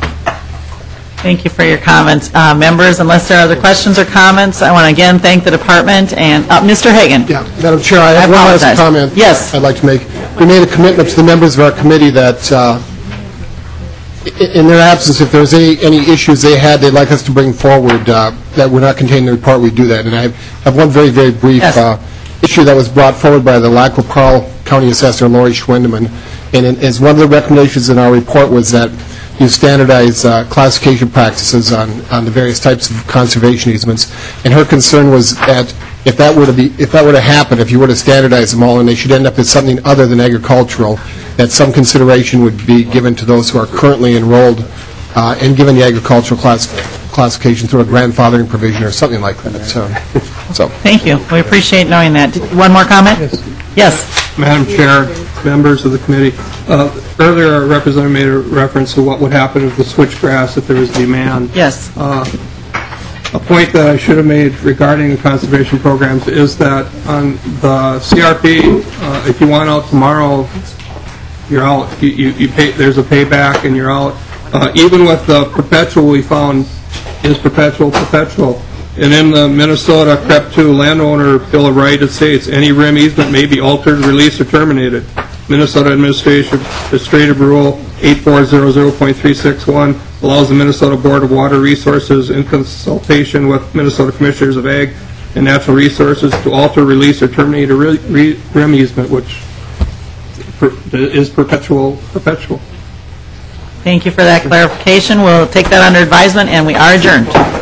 Thank you for your comments. Uh, members, unless there are other questions or comments, I want to again thank the department and uh, Mister Hagan. Yeah, Madam Chair, I have I one last apologize. comment Yes. I'd like to make. We made a commitment to the members of our committee that uh, i- in their absence, if there's any, any issues they had they'd like us to bring forward uh, that were not contained in the report, we do that. And I have, have one very, very brief Yes. uh, issue that was brought forward by the Lac-La-Parle County Assessor, Lori Schwendeman. And it, as one of the recommendations in our report was that you standardize uh, classification practices on, on the various types of conservation easements. And her concern was that if that were to be, if that were to happen, if you were to standardize them all and they should end up as something other than agricultural, that some consideration would be given to those who are currently enrolled uh, and given the agricultural class, classification through a grandfathering provision or something like that. So, so. Thank you. We appreciate knowing that. Did- One more comment? Yes. Madam Chair, members of the committee, uh, earlier our representative made a reference to what would happen if the switchgrass, if there was demand. Yes. Uh, A point that I should have made regarding the conservation programs is that on the C R P, uh, if you want out tomorrow, you're out. You, you, you pay, there's a payback and you're out. Uh, even with the perpetual, we found is perpetual, perpetual. And in the Minnesota C R E P two landowner Bill of Rights, it states, any rim easement may be altered, released, or terminated. Minnesota Administrative Administrative Rule eight four zero zero point three six one allows the Minnesota Board of Water Resources, in consultation with Minnesota Commissioners of Ag and Natural Resources, to alter, release, or terminate a re- re- rim easement, which per- is perpetual, perpetual. Thank you for that clarification. We'll take that under advisement, and we are adjourned.